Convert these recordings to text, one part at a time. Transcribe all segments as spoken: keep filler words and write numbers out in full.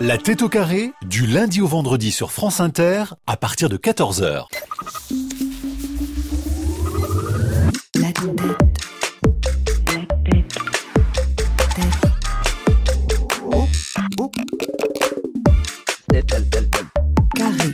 La tête au carré, du lundi au vendredi sur France Inter, à partir de quatorze heures. La tête. La tête. Tête. Oh, oh. Tête, tête, tête, tête. Carré.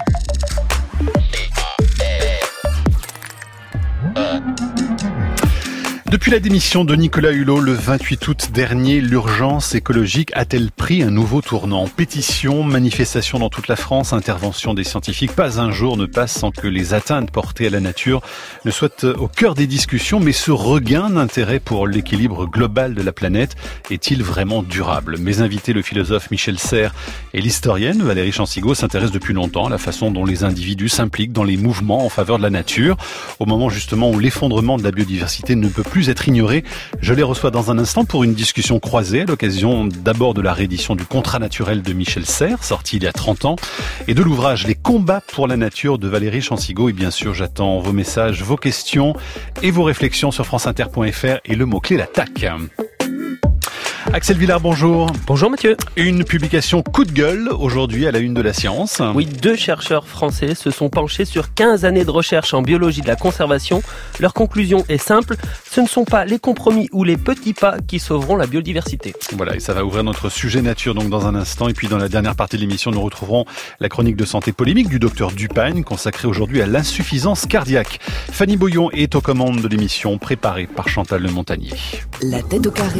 Depuis la démission de Nicolas Hulot le vingt-huit août dernier, l'urgence écologique a-t-elle pris un nouveau tournant ? Pétitions, manifestations dans toute la France, intervention des scientifiques, pas un jour ne passe sans que les atteintes portées à la nature ne soient au cœur des discussions. Mais ce regain d'intérêt pour l'équilibre global de la planète est-il vraiment durable ? Mes invités, le philosophe Michel Serres et l'historienne Valérie Chansigo, s'intéressent depuis longtemps à la façon dont les individus s'impliquent dans les mouvements en faveur de la nature. Au moment justement où l'effondrement de la biodiversité ne peut plus être ignoré, je les reçois dans un instant pour une discussion croisée à l'occasion d'abord de la réédition du Contrat naturel de Michel Serres, sorti il y a trente ans, et de l'ouvrage Les combats pour la nature de Valérie Chansigo. Et bien sûr, j'attends vos messages, vos questions et vos réflexions sur franceinter point f r et le mot-clé la T A C. Axel Villard, bonjour. Bonjour Mathieu. Une publication coup de gueule aujourd'hui à la une de la science. Oui, deux chercheurs français se sont penchés sur quinze années de recherche en biologie de la conservation. Leur conclusion est simple, ce ne sont pas les compromis ou les petits pas qui sauveront la biodiversité. Voilà, et ça va ouvrir notre sujet nature donc dans un instant. Et puis dans la dernière partie de l'émission, nous retrouverons la chronique de santé polémique du docteur Dupagne, consacrée aujourd'hui à l'insuffisance cardiaque. Fanny Boyon est aux commandes de l'émission, préparée par Chantal Le Montagnier. La tête au carré.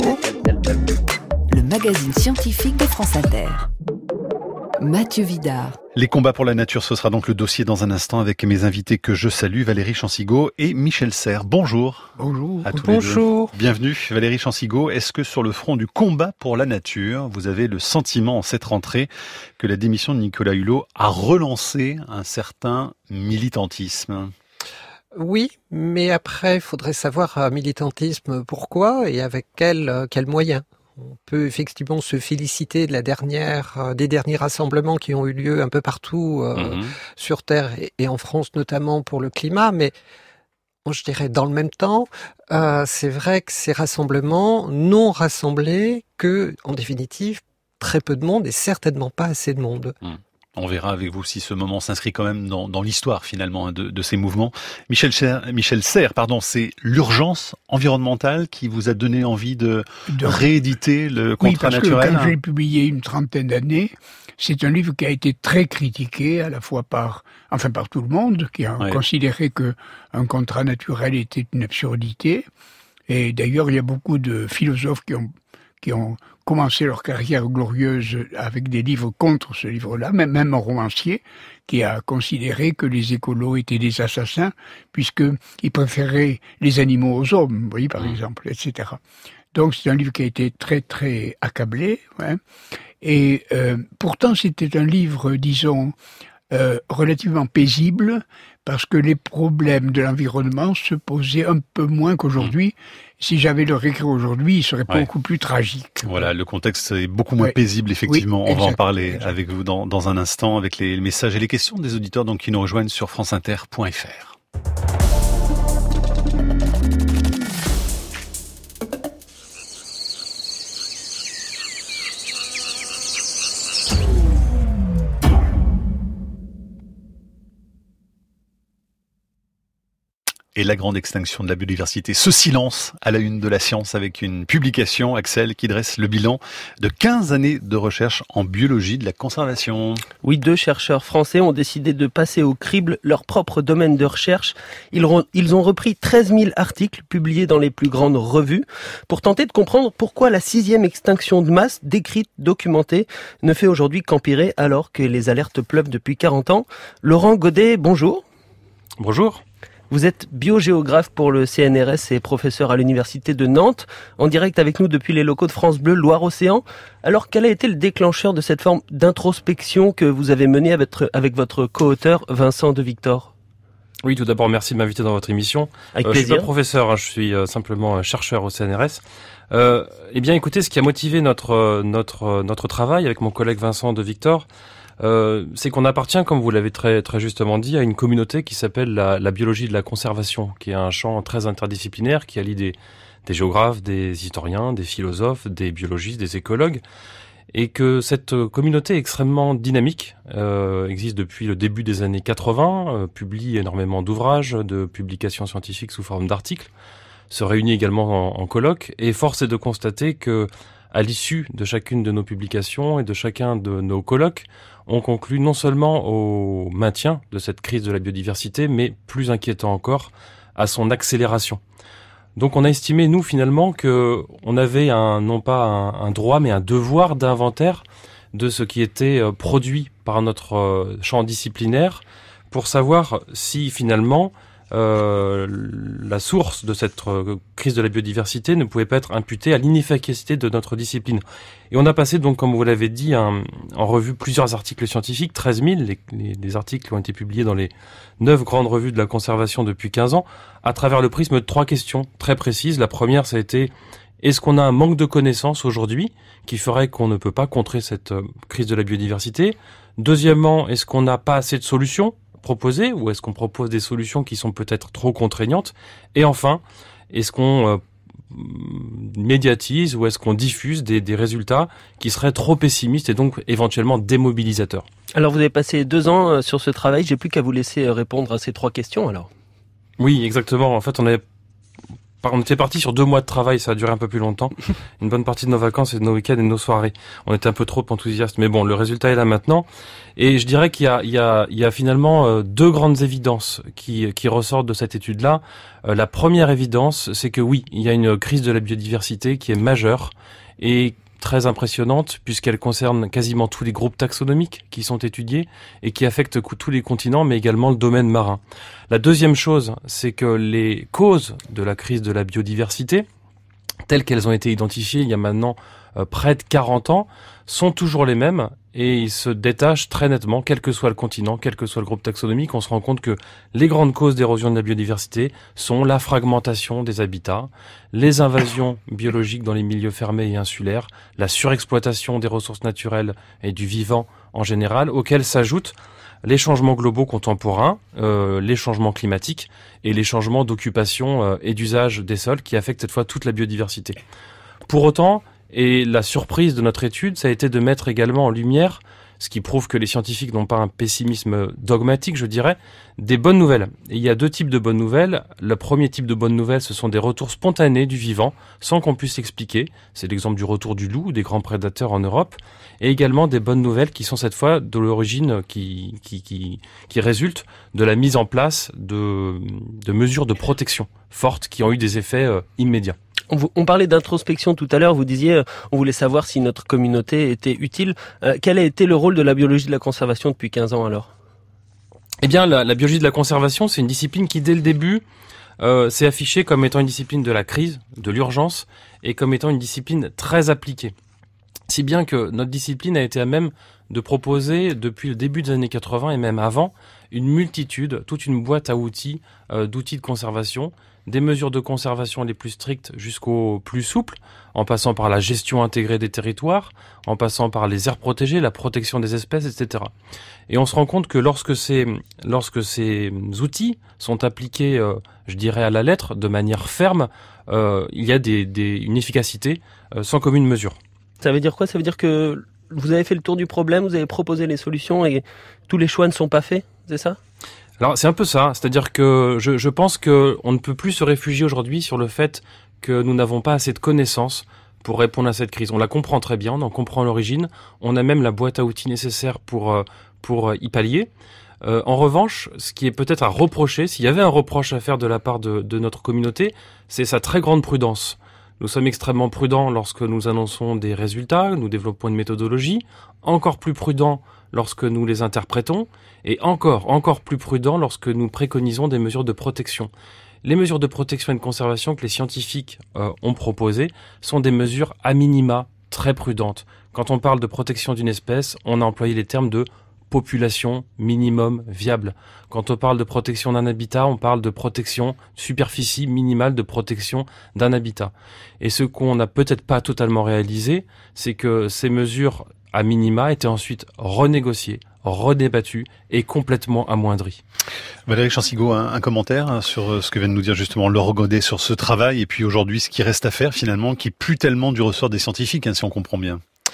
Le magazine scientifique de France Inter. Mathieu Vidard. Les combats pour la nature, ce sera donc le dossier dans un instant avec mes invités que je salue, Valérie Chansigo et Michel Serres. Bonjour. Bonjour. À tous Bonjour. Les deux. Bienvenue Valérie Chansigo. Est-ce que sur le front du combat pour la nature, vous avez le sentiment en cette rentrée que la démission de Nicolas Hulot a relancé un certain militantisme ? Oui, mais après, il faudrait savoir euh, militantisme pourquoi et avec quels euh, quels moyens. On peut effectivement se féliciter de la dernière, euh, des derniers rassemblements qui ont eu lieu un peu partout euh, mmh. sur Terre et, et en France notamment pour le climat, mais bon, je dirais dans le même temps, euh, c'est vrai que ces rassemblements n'ont rassemblé que, en définitive, très peu de monde et certainement pas assez de monde. Mmh. On verra avec vous si ce moment s'inscrit quand même dans, dans l'histoire finalement de, de ces mouvements. Michel Serres, Michel Serres, pardon, c'est l'urgence environnementale qui vous a donné envie de, de... rééditer le Contrat naturel. Oui, parce que quand j'ai publié une trentaine d'années, c'est un livre qui a été très critiqué à la fois par, enfin par tout le monde, qui a ouais. considéré que un contrat naturel était une absurdité. Et d'ailleurs, il y a beaucoup de philosophes qui ont qui ont commencé leur carrière glorieuse avec des livres contre ce livre-là, même, même un romancier qui a considéré que les écolos étaient des assassins puisqu'ils préféraient les animaux aux hommes, vous voyez, par mmh. exemple, et cetera. Donc c'est un livre qui a été très très accablé, ouais. Et euh, pourtant c'était un livre, disons, euh, relativement paisible, parce que les problèmes de l'environnement se posaient un peu moins qu'aujourd'hui. Mmh. Si j'avais le réécrire aujourd'hui, il serait ouais. beaucoup plus tragique. Voilà, le contexte est beaucoup moins ouais. paisible, effectivement. Oui, On va en parler exact. avec vous dans, dans un instant, avec les messages et les questions des auditeurs donc, qui nous rejoignent sur franceinter point f r. Et la grande extinction de la biodiversité. Ce silence à la une de la science avec une publication, Axel, qui dresse le bilan de quinze années de recherche en biologie de la conservation. Oui, deux chercheurs français ont décidé de passer au crible leur propre domaine de recherche. Ils ont, ils ont repris treize mille articles publiés dans les plus grandes revues pour tenter de comprendre pourquoi la sixième extinction de masse, décrite, documentée, ne fait aujourd'hui qu'empirer alors que les alertes pleuvent depuis quarante ans. Laurent Godet, bonjour. Bonjour. Vous êtes biogéographe pour le C N R S et professeur à l'université de Nantes, en direct avec nous depuis les locaux de France Bleu Loire-Océan. Alors, quel a été le déclencheur de cette forme d'introspection que vous avez menée avec votre, avec votre co-auteur Vincent de Victor ? Oui, tout d'abord, merci de m'inviter dans votre émission. Avec euh, plaisir. Je suis pas professeur, hein, je suis euh, simplement chercheur au C N R S. Euh, eh bien, écoutez, ce qui a motivé notre notre notre travail avec mon collègue Vincent de Victor, Euh, c'est qu'on appartient, comme vous l'avez très très justement dit, à une communauté qui s'appelle la, la biologie de la conservation, qui est un champ très interdisciplinaire, qui allie des, des géographes, des historiens, des philosophes, des biologistes, des écologues. et que cette communauté est extrêmement dynamique, euh, existe depuis le début des années quatre-vingts, euh, publie énormément d'ouvrages, de publications scientifiques sous forme d'articles, se réunit également en, en colloques, et force est de constater que à l'issue de chacune de nos publications et de chacun de nos colloques, on conclut non seulement au maintien de cette crise de la biodiversité, mais plus inquiétant encore, à son accélération. Donc on a estimé, nous, finalement, que on avait un, non pas un, un droit, mais un devoir d'inventaire de ce qui était euh, produit par notre euh, champ disciplinaire pour savoir si, finalement, euh, la source de cette euh, crise de la biodiversité ne pouvait pas être imputée à l'inefficacité de notre discipline. Et on a passé, donc, comme vous l'avez dit, un, en revue plusieurs articles scientifiques, treize mille, les, les, les articles ont été publiés dans les neuf grandes revues de la conservation depuis quinze ans, à travers le prisme de trois questions très précises. La première, ça a été, est-ce qu'on a un manque de connaissances aujourd'hui qui ferait qu'on ne peut pas contrer cette euh, crise de la biodiversité? Deuxièmement, est-ce qu'on n'a pas assez de solutions proposées, ou est-ce qu'on propose des solutions qui sont peut-être trop contraignantes? Et enfin, est-ce qu'on euh, médiatise ou est-ce qu'on diffuse des, des résultats qui seraient trop pessimistes et donc éventuellement démobilisateurs? Alors vous avez passé deux ans sur ce travail, j'ai plus qu'à vous laisser répondre à ces trois questions alors. Oui, exactement. En fait, on est on était parti sur deux mois de travail, ça a duré un peu plus longtemps. Une bonne partie de nos vacances et de nos week-ends et de nos soirées. On était un peu trop enthousiastes, mais bon, le résultat est là maintenant. Et je dirais qu'il y a, il y a, il y a finalement deux grandes évidences qui, qui ressortent de cette étude-là. Euh, la première évidence, c'est que oui, il y a une crise de la biodiversité qui est majeure et très impressionnante puisqu'elle concerne quasiment tous les groupes taxonomiques qui sont étudiés et qui affectent tous les continents, mais également le domaine marin. La deuxième chose, c'est que les causes de la crise de la biodiversité, telles qu'elles ont été identifiées il y a maintenant euh, près de quarante ans, sont toujours les mêmes et ils se détachent très nettement, quel que soit le continent, quel que soit le groupe taxonomique. On se rend compte que les grandes causes d'érosion de la biodiversité sont la fragmentation des habitats, les invasions biologiques dans les milieux fermés et insulaires, la surexploitation des ressources naturelles et du vivant en général, auxquels s'ajoutent les changements globaux contemporains, euh, les changements climatiques et les changements d'occupation euh, et d'usage des sols qui affectent cette fois toute la biodiversité. Pour autant, et la surprise de notre étude, ça a été de mettre également en lumière, ce qui prouve que les scientifiques n'ont pas un pessimisme dogmatique, je dirais, des bonnes nouvelles. Et il y a deux types de bonnes nouvelles. Le premier type de bonnes nouvelles, ce sont des retours spontanés du vivant, sans qu'on puisse l'expliquer. C'est l'exemple du retour du loup, des grands prédateurs en Europe. Et également des bonnes nouvelles qui sont cette fois de l'origine, qui, qui, qui, qui résultent de la mise en place de, de mesures de protection fortes qui ont eu des effets euh, immédiats. On parlait d'introspection tout à l'heure, vous disiez on voulait savoir si notre communauté était utile. Euh, quel a été le rôle de la biologie de la conservation depuis quinze ans alors? Eh bien, la, la biologie de la conservation, c'est une discipline qui, dès le début, euh, s'est affichée comme étant une discipline de la crise, de l'urgence, et comme étant une discipline très appliquée. Si bien que notre discipline a été à même de proposer, depuis le début des années quatre-vingts et même avant, une multitude, toute une boîte à outils, euh, d'outils de conservation, des mesures de conservation les plus strictes jusqu'aux plus souples, en passant par la gestion intégrée des territoires, en passant par les aires protégées, la protection des espèces, et cetera. Et on se rend compte que lorsque ces, lorsque ces outils sont appliqués, euh, je dirais à la lettre, de manière ferme, euh, il y a des, des, une efficacité euh, sans commune mesure. Ça veut dire quoi? Ça veut dire que vous avez fait le tour du problème, vous avez proposé les solutions et tous les choix ne sont pas faits, c'est ça? Alors c'est un peu ça, c'est-à-dire que je, je pense que on ne peut plus se réfugier aujourd'hui sur le fait que nous n'avons pas assez de connaissances pour répondre à cette crise. On la comprend très bien, on en comprend l'origine, on a même la boîte à outils nécessaire pour pour y pallier. Euh, en revanche, ce qui est peut-être à reprocher, s'il y avait un reproche à faire de la part de, de notre communauté, c'est sa très grande prudence. Nous sommes extrêmement prudents lorsque nous annonçons des résultats, nous développons une méthodologie, encore plus prudents lorsque nous les interprétons, et encore, encore plus prudents lorsque nous préconisons des mesures de protection. Les mesures de protection et de conservation que les scientifiques euh, ont proposées sont des mesures à minima très prudentes. Quand on parle de protection d'une espèce, on a employé les termes de population minimum viable. Quand on parle de protection d'un habitat, on parle de protection, superficie minimale de protection d'un habitat. Et ce qu'on n'a peut-être pas totalement réalisé, c'est que ces mesures à minima étaient ensuite renégociées, redébattues et complètement amoindries. Valérie Chansigaud, un, un commentaire sur ce que vient de nous dire justement Laure Godet sur ce travail et puis aujourd'hui ce qui reste à faire finalement, qui est plus tellement du ressort des scientifiques, hein, si on comprend bien.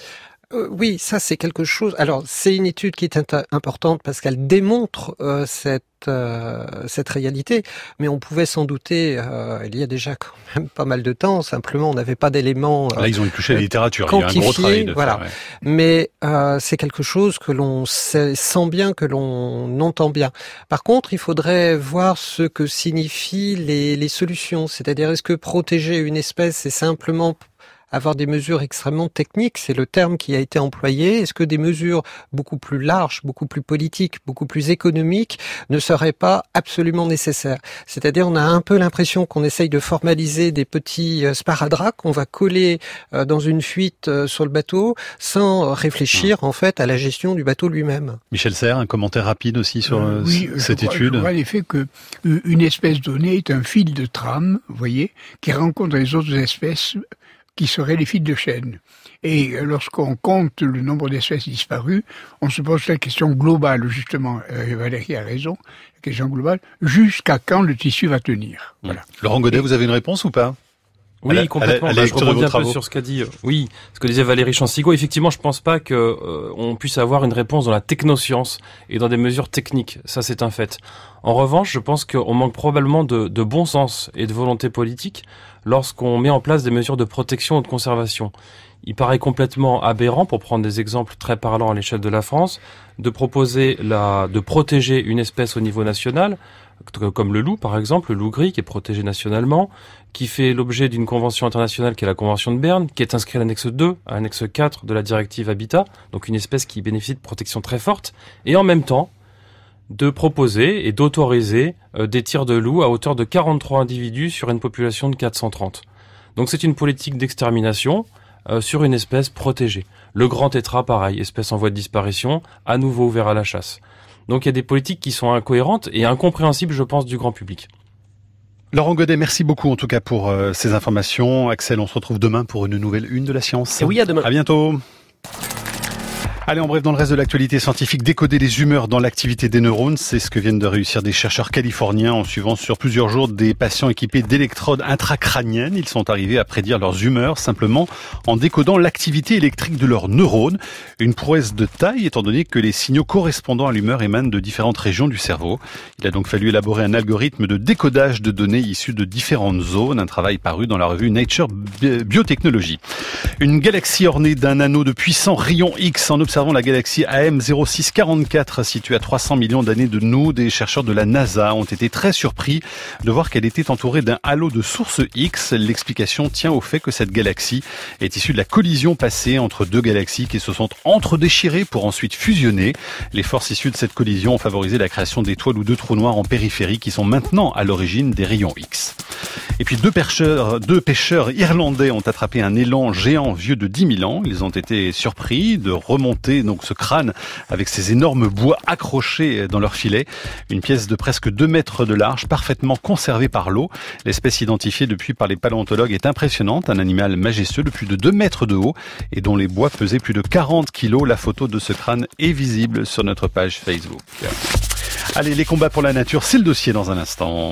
Euh, oui, ça c'est quelque chose. Alors c'est une étude qui est int- importante parce qu'elle démontre euh, cette euh, cette réalité, mais on pouvait s'en douter. Euh, il y a déjà quand même pas mal de temps. Simplement, on n'avait pas d'éléments. Euh, Là, ils ont touché la littérature. Il y a un gros travail de voilà. faire, ouais. Mais euh, c'est quelque chose que l'on sait, sent bien, que l'on entend bien. Par contre, il faudrait voir ce que signifient les, les solutions. C'est-à-dire, est-ce que protéger une espèce, c'est simplement avoir des mesures extrêmement techniques, c'est le terme qui a été employé. Est-ce que des mesures beaucoup plus larges, beaucoup plus politiques, beaucoup plus économiques ne seraient pas absolument nécessaires? C'est-à-dire, on a un peu l'impression qu'on essaye de formaliser des petits sparadraps qu'on va coller dans une fuite sur le bateau sans réfléchir en fait à la gestion du bateau lui-même. Michel Serres, un commentaire rapide aussi sur euh, oui, cette je crois, étude. Je vois l'effet que une espèce donnée est un fil de trame, vous voyez, qui rencontre les autres espèces qui seraient les fils de chaîne. Et lorsqu'on compte le nombre d'espèces disparues, on se pose la question globale, justement, euh, Valérie a raison, la question globale, jusqu'à quand le tissu va tenir. Voilà. Laurent Godet, Et... vous avez une réponse ou pas? Oui, à la, complètement. À la, à la bah, je rebondis un peu sur ce qu'a dit, oui, ce que disait Valérie Chansigo. Effectivement, je pense pas que euh, on puisse avoir une réponse dans la technoscience et dans des mesures techniques. Ça, c'est un fait. En revanche, je pense qu'on manque probablement de, de bon sens et de volonté politique lorsqu'on met en place des mesures de protection ou de conservation. Il paraît complètement aberrant, pour prendre des exemples très parlants à l'échelle de la France, de proposer la, de protéger une espèce au niveau national, comme le loup par exemple, le loup gris qui est protégé nationalement, qui fait l'objet d'une convention internationale qui est la convention de Berne, qui est inscrite à l'annexe deux, à l'annexe quatre de la directive Habitat, donc une espèce qui bénéficie de protection très forte, et en même temps de proposer et d'autoriser euh, des tirs de loups à hauteur de quarante-trois individus sur une population de quatre cent trente. Donc c'est une politique d'extermination euh, sur une espèce protégée. Le grand tétras, pareil, espèce en voie de disparition, à nouveau ouvert à la chasse. Donc il y a des politiques qui sont incohérentes et incompréhensibles, je pense, du grand public. Laurent Godet, merci beaucoup en tout cas pour euh, ces informations. Axel, on se retrouve demain pour une nouvelle une de la science. Et oui, à demain. À bientôt. Allez, en bref, dans le reste de l'actualité scientifique, décoder les humeurs dans l'activité des neurones, c'est ce que viennent de réussir des chercheurs californiens en suivant sur plusieurs jours des patients équipés d'électrodes intracrâniennes. Ils sont arrivés à prédire leurs humeurs simplement en décodant l'activité électrique de leurs neurones. Une prouesse de taille étant donné que les signaux correspondant à l'humeur émanent de différentes régions du cerveau. Il a donc fallu élaborer un algorithme de décodage de données issues de différentes zones, un travail paru dans la revue Nature Biotechnology. Une galaxie ornée d'un anneau de puissants rayons X en observant la galaxie A M zéro six quarante-quatre située à trois cents millions d'années de nous. Des chercheurs de la NASA ont été très surpris de voir qu'elle était entourée d'un halo de source X. L'explication tient au fait que cette galaxie est issue de la collision passée entre deux galaxies qui se sont entre-déchirées pour ensuite fusionner. Les forces issues de cette collision ont favorisé la création d'étoiles ou de trous noirs en périphérie qui sont maintenant à l'origine des rayons X. Et puis deux pêcheurs, deux pêcheurs irlandais ont attrapé un élan géant vieux de dix mille ans. Ils ont été surpris de remonter donc ce crâne avec ces énormes bois accrochés dans leur filet. Une pièce de presque deux mètres de large, parfaitement conservée par l'eau. L'espèce identifiée depuis par les paléontologues est impressionnante. Un animal majestueux de plus de deux mètres de haut et dont les bois pesaient plus de quarante kilos. La photo de ce crâne est visible sur notre page Facebook. Allez, les combats pour la nature, c'est le dossier dans un instant.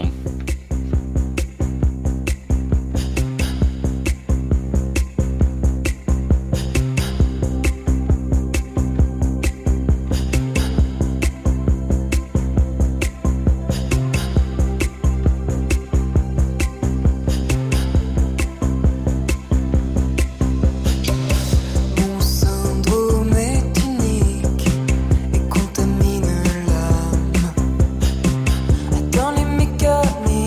Dans les mécaniques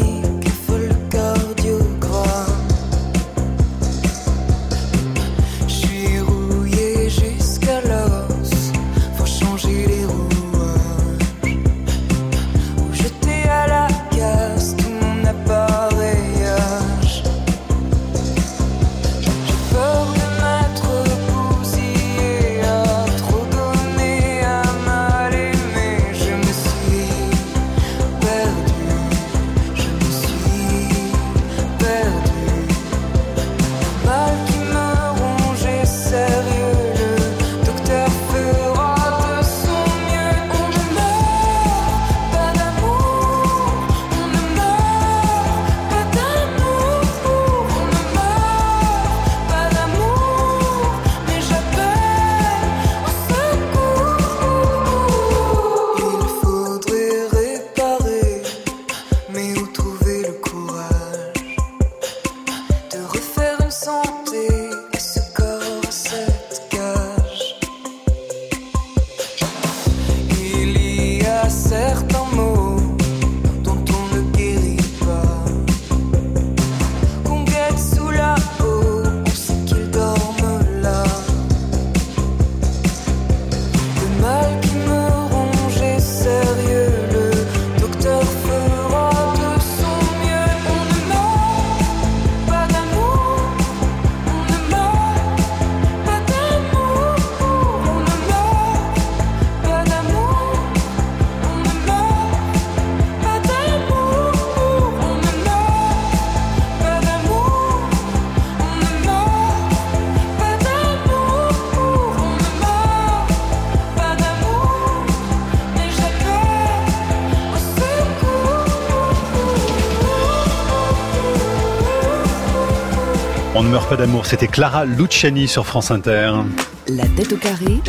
ne meurt pas d'amour. C'était Clara Luciani sur France Inter. La tête au carré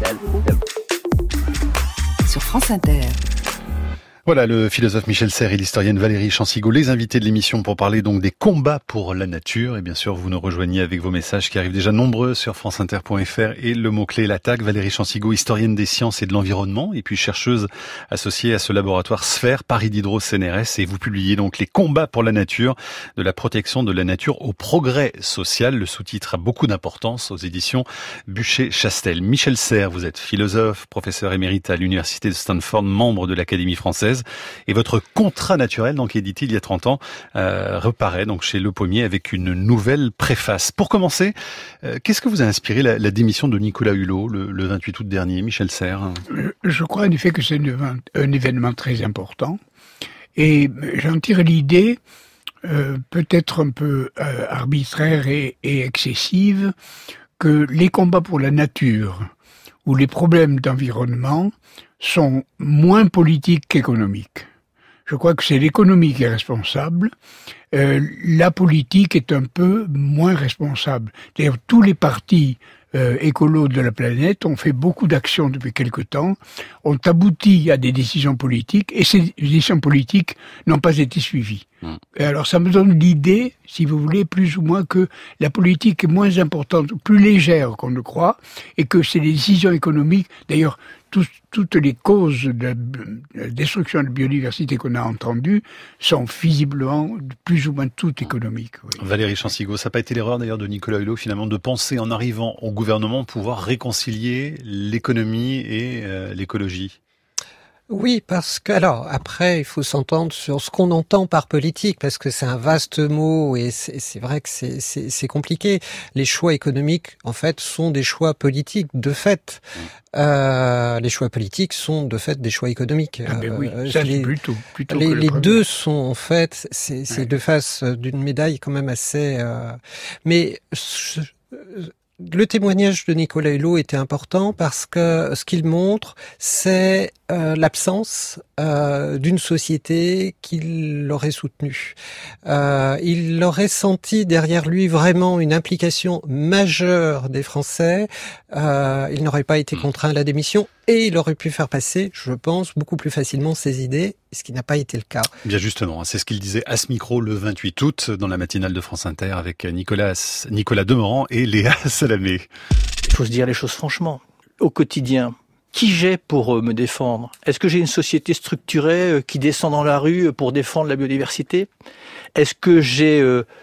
sur France Inter. Voilà, le philosophe Michel Serres et l'historienne Valérie Chansigaud, les invités de l'émission pour parler donc des combats pour la nature. Et bien sûr, vous nous rejoignez avec vos messages qui arrivent déjà nombreux sur franceinter point f r et le mot-clé l'attaque. Valérie Chansigaud, historienne des sciences et de l'environnement et puis chercheuse associée à ce laboratoire Sphère Paris Diderot C N R S. Et vous publiez donc les combats pour la nature, de la protection de la nature au progrès social. Le sous-titre a beaucoup d'importance aux éditions Buchet-Chastel. Michel Serres, vous êtes philosophe, professeur émérite à l'université de Stanford, membre de l'Académie française. Et votre contrat naturel, donc édité il y a trente ans, euh, reparaît donc chez Le Pommier avec une nouvelle préface. Pour commencer, euh, qu'est-ce que vous a inspiré la, la démission de Nicolas Hulot le, le vingt-huit août dernier, Michel Serres? Je crois en effet que c'est un, un événement très important. Et j'en tire l'idée, euh, peut-être un peu euh, arbitraire et, et excessive, que les combats pour la nature ou les problèmes d'environnement sont moins politiques qu'économiques. Je crois que c'est l'économie qui est responsable. Euh, la politique est un peu moins responsable. D'ailleurs, tous les partis euh, écolos de la planète ont fait beaucoup d'actions depuis quelque temps, ont abouti à des décisions politiques, et ces décisions politiques n'ont pas été suivies. Mmh. Et alors, ça me donne l'idée, si vous voulez, plus ou moins que la politique est moins importante, plus légère qu'on ne croit, et que c'est les décisions économiques, d'ailleurs, Tout, toutes les causes de la destruction de la biodiversité qu'on a entendues sont visiblement plus ou moins toutes économiques. Oui. Valérie Chansigaud, ça n'a pas été l'erreur d'ailleurs de Nicolas Hulot finalement de penser en arrivant au gouvernement pouvoir réconcilier l'économie et euh, l'écologie? Oui, parce que, alors, après, il faut s'entendre sur ce qu'on entend par politique, parce que c'est un vaste mot et c'est, c'est vrai que c'est, c'est, c'est compliqué. Les choix économiques, en fait, sont des choix politiques, de fait. Euh, les choix politiques sont, de fait, des choix économiques. Ah ben oui, euh, ça, les, c'est plutôt, plutôt les, que le les premier. deux sont, en fait, c'est, c'est ouais. deux faces d'une médaille quand même assez, euh, mais, je, le témoignage de Nicolas Hulot était important parce que ce qu'il montre, c'est euh, l'absence euh, d'une société qui l'aurait soutenu. Euh, il aurait senti derrière lui vraiment une implication majeure des Français. Euh, il n'aurait pas été contraint à la démission et il aurait pu faire passer, je pense, beaucoup plus facilement ses idées, ce qui n'a pas été le cas. Bien justement, c'est ce qu'il disait à ce micro le vingt-huit août dans la matinale de France Inter avec Nicolas, Nicolas Demorand et Léa Salamé. Il faut se dire les choses franchement. Au quotidien, qui j'ai pour me défendre? Est-ce que j'ai une société structurée qui descend dans la rue pour défendre la biodiversité? Est-ce que j'ai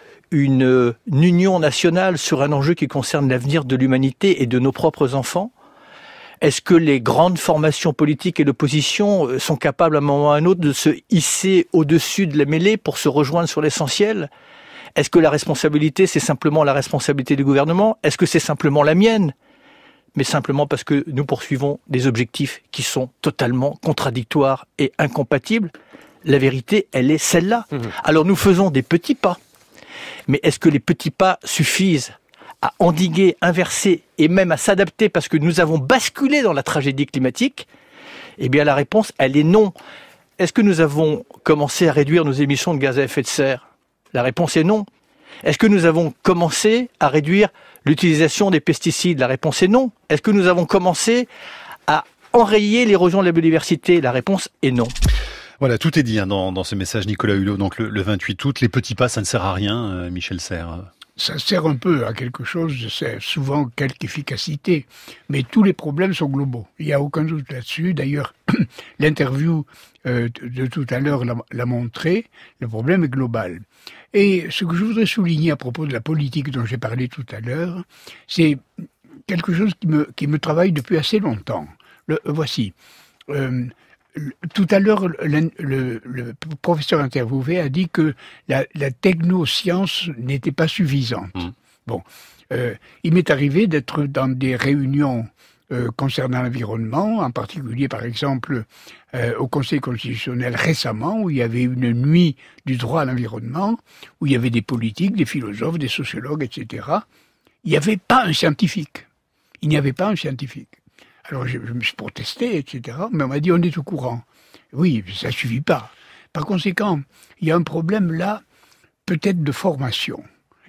une, une union nationale sur un enjeu qui concerne l'avenir de l'humanité et de nos propres enfants? Est-ce que les grandes formations politiques et l'opposition sont capables à un moment ou à un autre de se hisser au-dessus de la mêlée pour se rejoindre sur l'essentiel? Est-ce que la responsabilité, c'est simplement la responsabilité du gouvernement? Est-ce que c'est simplement la mienne? Mais simplement parce que nous poursuivons des objectifs qui sont totalement contradictoires et incompatibles. La vérité, elle est celle-là. Mmh. Alors nous faisons des petits pas. Mais est-ce que les petits pas suffisent à endiguer, inverser et même à s'adapter parce que nous avons basculé dans la tragédie climatique? Eh bien la réponse, elle est non. Est-ce que nous avons commencé à réduire nos émissions de gaz à effet de serre? La réponse est non. Est-ce que nous avons commencé à réduire l'utilisation des pesticides? La réponse est non. Est-ce que nous avons commencé à enrayer l'érosion de la biodiversité? La réponse est non. Voilà, tout est dit hein, dans, dans ce message Nicolas Hulot, donc le, le vingt-huit août. Les petits pas, ça ne sert à rien, euh, Michel Serres. Ça sert un peu à quelque chose, c'est souvent quelque efficacité, mais tous les problèmes sont globaux. Il n'y a aucun doute là-dessus. D'ailleurs, l'interview euh, de tout à l'heure l'a, l'a montré, le problème est global. Et ce que je voudrais souligner à propos de la politique dont j'ai parlé tout à l'heure, c'est quelque chose qui me, qui me travaille depuis assez longtemps. Le, voici. Euh, Tout à l'heure, le, le, le professeur interviewé a dit que la, la technoscience n'était pas suffisante. Mmh. Bon, euh, il m'est arrivé d'être dans des réunions euh, concernant l'environnement, en particulier, par exemple, euh, au Conseil constitutionnel récemment, où il y avait une nuit du droit à l'environnement, où il y avait des politiques, des philosophes, des sociologues, et cetera. Il n'y avait pas un scientifique. Il n'y avait pas un scientifique. Alors je, je me suis protesté, et cetera. Mais on m'a dit on est au courant. Oui, ça ne suffit pas. Par conséquent, il y a un problème là, peut-être de formation.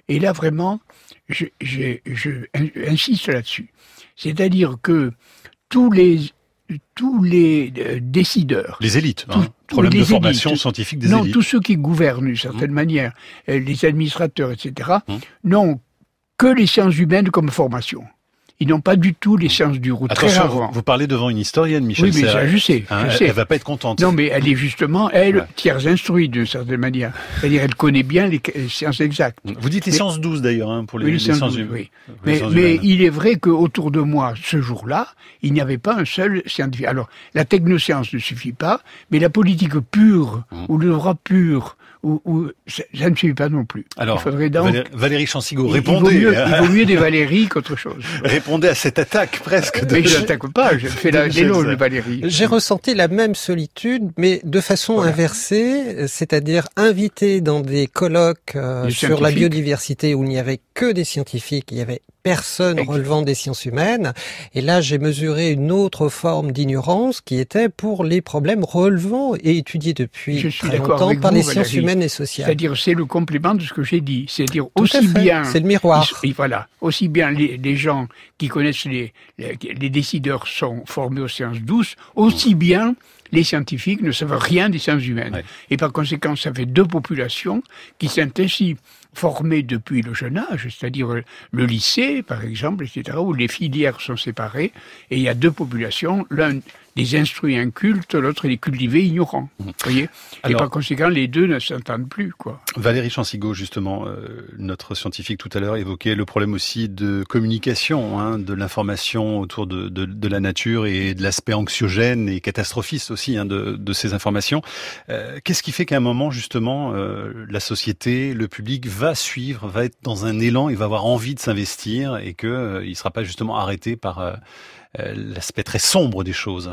Et là, vraiment, je, je, je insiste là-dessus. C'est-à-dire que tous les, tous les décideurs... Les élites, tous, hein. tous Problème de formation élites, scientifique des non, élites. Non, tous ceux qui gouvernent d'une certaine mmh. manière, les administrateurs, et cetera, mmh. n'ont que les sciences humaines comme formation. Ils n'ont pas du tout les sciences du route. Attention, très rarement. Vous, vous parlez devant une historienne, Michel Oui, mais Serres. ça, je sais, hein, je elle, sais. Elle va pas être contente. Non, mais elle est justement, elle, ouais. tiers instruite d'une certaine manière. C'est-à-dire, elle connaît bien les, les sciences exactes. Vous dites les mais, sciences douze d'ailleurs, hein, pour les, oui, les sciences sciences douze, humaines. Oui. Mais, sciences mais humaines. il est vrai qu'autour de moi, ce jour-là, il n'y avait pas un seul scientifique. Alors, la technoscience ne suffit pas, mais la politique pure, mmh. ou le droit pur, Ou, ou, ça, ça ne suffit pas non plus. Alors, il faudrait donc, Valérie, Valérie Chansigo, il, répondez. Il vaut, mieux, il vaut mieux des Valérie qu'autre chose. Répondez à cette attaque presque. De... Mais je n'attaque pas, je fais l'éloge de Valérie. J'ai ressenti la même solitude, mais de façon voilà. inversée, c'est-à-dire invité dans des colloques euh, sur la biodiversité où il n'y avait que des scientifiques, il y avait personne Exactement. relevant des sciences humaines. Et là, j'ai mesuré une autre forme d'ignorance qui était pour les problèmes relevant et étudiés depuis très longtemps par vous, les Valérie. sciences humaines et sociales. C'est-à-dire, c'est le complément de ce que j'ai dit. C'est-à-dire, Tout aussi bien... C'est le miroir. Et voilà. Aussi bien les, les gens qui connaissent les, les, les décideurs sont formés aux sciences douces, aussi bien les scientifiques ne savent rien des sciences humaines. Ouais. Et par conséquent, ça fait deux populations qui sont ainsi formées depuis le jeune âge, c'est-à-dire le lycée, par exemple, et cetera, où les filières sont séparées, et il y a deux populations, l'un des instruits incultes, l'autre des cultivés ignorants. Mmh. Vous voyez. Alors, et par conséquent, les deux ne s'entendent plus, quoi. Valérie Chansigo, justement, euh, notre scientifique tout à l'heure évoquait le problème aussi de communication, hein, de l'information autour de, de, de la nature et de l'aspect anxiogène et catastrophiste aussi hein, de, de ces informations. Euh, qu'est-ce qui fait qu'à un moment, justement, euh, la société, le public va suivre, va être dans un élan, il va avoir envie de s'investir et qu'il euh, ne sera pas justement arrêté par euh, euh, l'aspect très sombre des choses.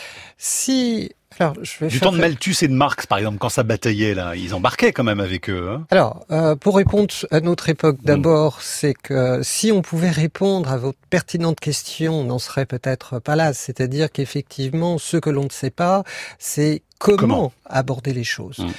Si... Alors, je vais du faire temps de Malthus et de Marx, par exemple, quand ça bataillait, là, ils embarquaient quand même avec eux. Hein. Alors, euh, pour répondre à notre époque, d'abord, mmh. c'est que si on pouvait répondre à votre pertinente question, on n'en serait peut-être pas là. C'est-à-dire qu'effectivement, ce que l'on ne sait pas, c'est comment, comment aborder les choses. Mmh.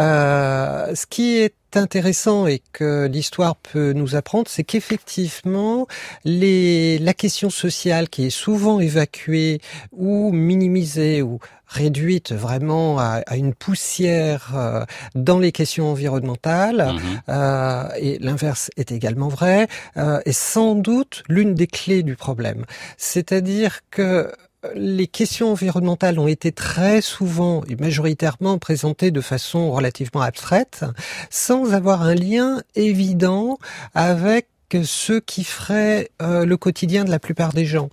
Euh, ce qui est intéressant et que l'histoire peut nous apprendre, c'est qu'effectivement, les, la question sociale qui est souvent évacuée ou minimisée ou réduite vraiment à, à une poussière euh, dans les questions environnementales, mmh. euh, et l'inverse est également vrai, euh, est sans doute l'une des clés du problème. C'est-à-dire que les questions environnementales ont été très souvent et majoritairement présentées de façon relativement abstraite, sans avoir un lien évident avec ce qui ferait euh, le quotidien de la plupart des gens.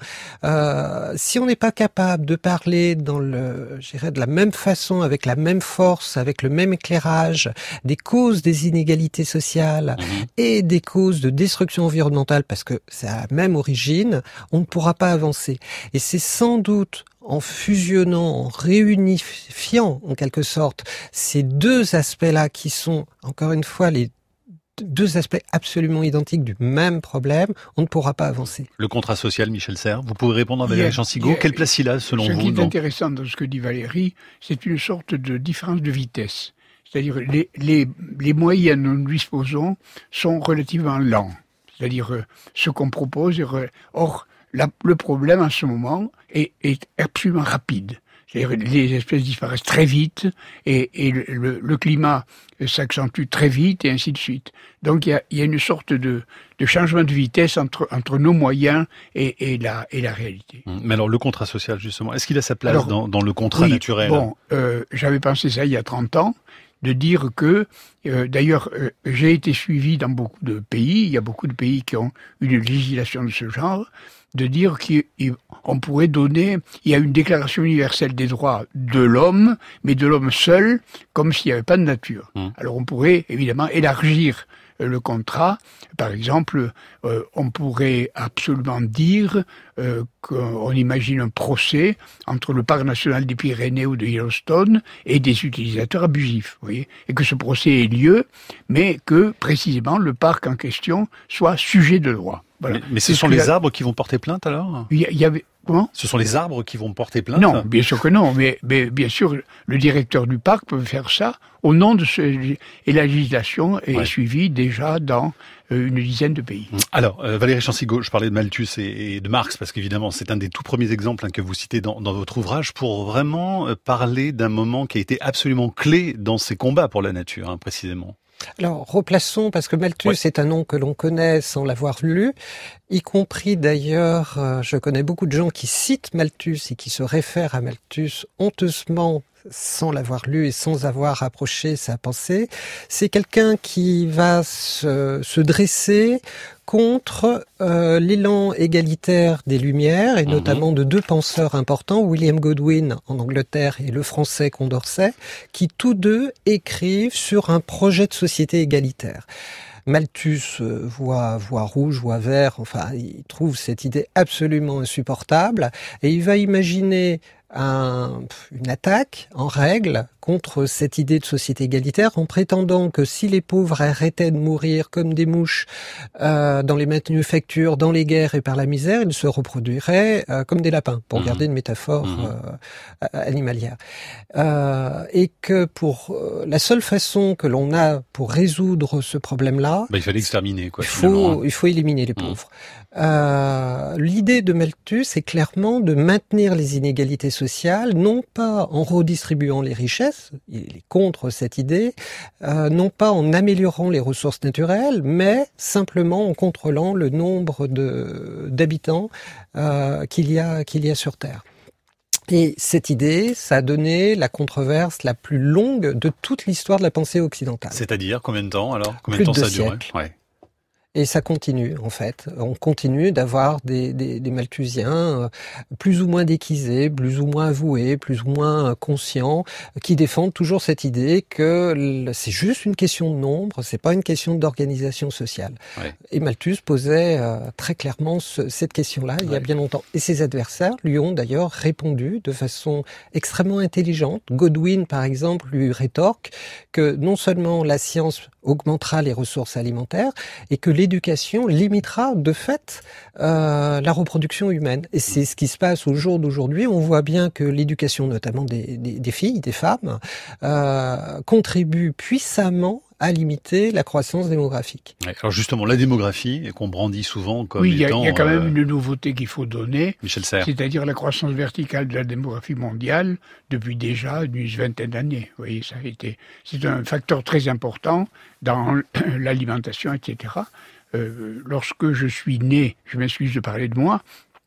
Euh, si on n'est pas capable de parler dans le, je dirais, de la même façon, avec la même force, avec le même éclairage, des causes des inégalités sociales mmh. et des causes de destruction environnementale, parce que c'est à la même origine, on ne pourra pas avancer. Et c'est sans doute en fusionnant, en réunifiant en quelque sorte ces deux aspects-là qui sont, encore une fois, les deux aspects absolument identiques du même problème, on ne pourra pas avancer. Le contrat social, Michel Serres, vous pouvez répondre à Valérie Chansigo. Quelle place il a selon ce vous? Ce qui est dans... intéressant dans ce que dit Valérie, c'est une sorte de différence de vitesse. C'est-à-dire les, les, les moyens dont nous disposons sont relativement lents. C'est-à-dire euh, ce qu'on propose. Est re... Or, la, le problème en ce moment est, est absolument rapide. C'est-à-dire les espèces disparaissent très vite et, et le, le, le climat s'accentue très vite et ainsi de suite. Donc il y a, il y a une sorte de, de changement de vitesse entre, entre nos moyens et, et, la, et la réalité. Mais alors le contrat social justement, est-ce qu'il a sa place alors, dans, dans le contrat oui, naturel? Bon, euh, j'avais pensé ça il y a trente ans, de dire que, euh, d'ailleurs, euh, j'ai été suivi dans beaucoup de pays, il y a beaucoup de pays qui ont une législation de ce genre, de dire qu'on pourrait donner, il y a une déclaration universelle des droits de l'homme, mais de l'homme seul, comme s'il n'y avait pas de nature. Mmh. Alors on pourrait évidemment élargir le contrat. Par exemple, euh, on pourrait absolument dire euh, qu'on imagine un procès entre le parc national des Pyrénées ou de Yellowstone et des utilisateurs abusifs, vous voyez, et que ce procès ait lieu, mais que précisément le parc en question soit sujet de droit. Voilà. Mais, mais ce sont les la... arbres qui vont porter plainte alors? Il y, y avait, Comment ? Ce sont les arbres qui vont porter plainte ? Non, bien sûr que non, mais, mais bien sûr, le directeur du parc peut faire ça au nom de ce... Et la législation est ouais. suivie déjà dans euh, une dizaine de pays. Alors, euh, Valérie Chancigo, je parlais de Malthus et, et de Marx, parce qu'évidemment, c'est un des tout premiers exemples hein, que vous citez dans, dans votre ouvrage, pour vraiment euh, parler d'un moment qui a été absolument clé dans ces combats pour la nature, hein, précisément. Alors, replaçons, parce que Malthus ouais. est un nom que l'on connaît sans l'avoir lu, y compris d'ailleurs, euh, je connais beaucoup de gens qui citent Malthus et qui se réfèrent à Malthus honteusement sans l'avoir lu et sans avoir approché sa pensée. C'est quelqu'un qui va se, se dresser contre euh, l'élan égalitaire des Lumières, et mmh. notamment de deux penseurs importants, William Godwin en Angleterre et le français Condorcet, qui tous deux écrivent sur un projet de société égalitaire. Malthus euh, voit, voit rouge, voit vert, enfin, il trouve cette idée absolument insupportable, et il va imaginer un, une attaque en règle contre cette idée de société égalitaire, en prétendant que si les pauvres arrêtaient de mourir comme des mouches euh, dans les manufactures, dans les guerres et par la misère, ils se reproduiraient euh, comme des lapins, pour mmh. garder une métaphore mmh. euh, animalière. Euh, et que pour euh, la seule façon que l'on a pour résoudre ce problème-là, bah, il fallait exterminer, quoi. Il faut, il faut éliminer les pauvres. Mmh. Euh, l'idée de Malthus est clairement de maintenir les inégalités sociales, non pas en redistribuant les richesses, il est contre cette idée, euh, non pas en améliorant les ressources naturelles, mais simplement en contrôlant le nombre de, d'habitants euh, qu'il y a, qu'il y a sur Terre. Et cette idée, ça a donné la controverse la plus longue de toute l'histoire de la pensée occidentale. C'est-à-dire combien de temps alors ? Combien Plus de temps de ça a duré ? Ouais. Et ça continue, en fait. On continue d'avoir des, des, des Malthusiens euh, plus ou moins déguisés, plus ou moins avoués, plus ou moins conscients, qui défendent toujours cette idée que c'est juste une question de nombre, c'est pas une question d'organisation sociale. Ouais. Et Malthus posait euh, très clairement ce, cette question-là il ouais. y a bien longtemps. Et ses adversaires lui ont d'ailleurs répondu de façon extrêmement intelligente. Godwin, par exemple, lui rétorque que non seulement la science augmentera les ressources alimentaires et que l'éducation limitera de fait euh, la reproduction humaine. Et c'est ce qui se passe au jour d'aujourd'hui. On voit bien que l'éducation, notamment des, des, des filles, des femmes, euh, contribue puissamment à limiter la croissance démographique. Alors justement, la démographie, qu'on brandit souvent comme oui, étant... Oui, il y a quand euh... même une nouveauté qu'il faut donner, Michel Serres. C'est-à-dire la croissance verticale de la démographie mondiale depuis déjà une vingtaine d'années. Vous voyez, ça a été... C'est un facteur très important dans l'alimentation, et cetera. Euh, lorsque je suis né, je m'excuse de parler de moi,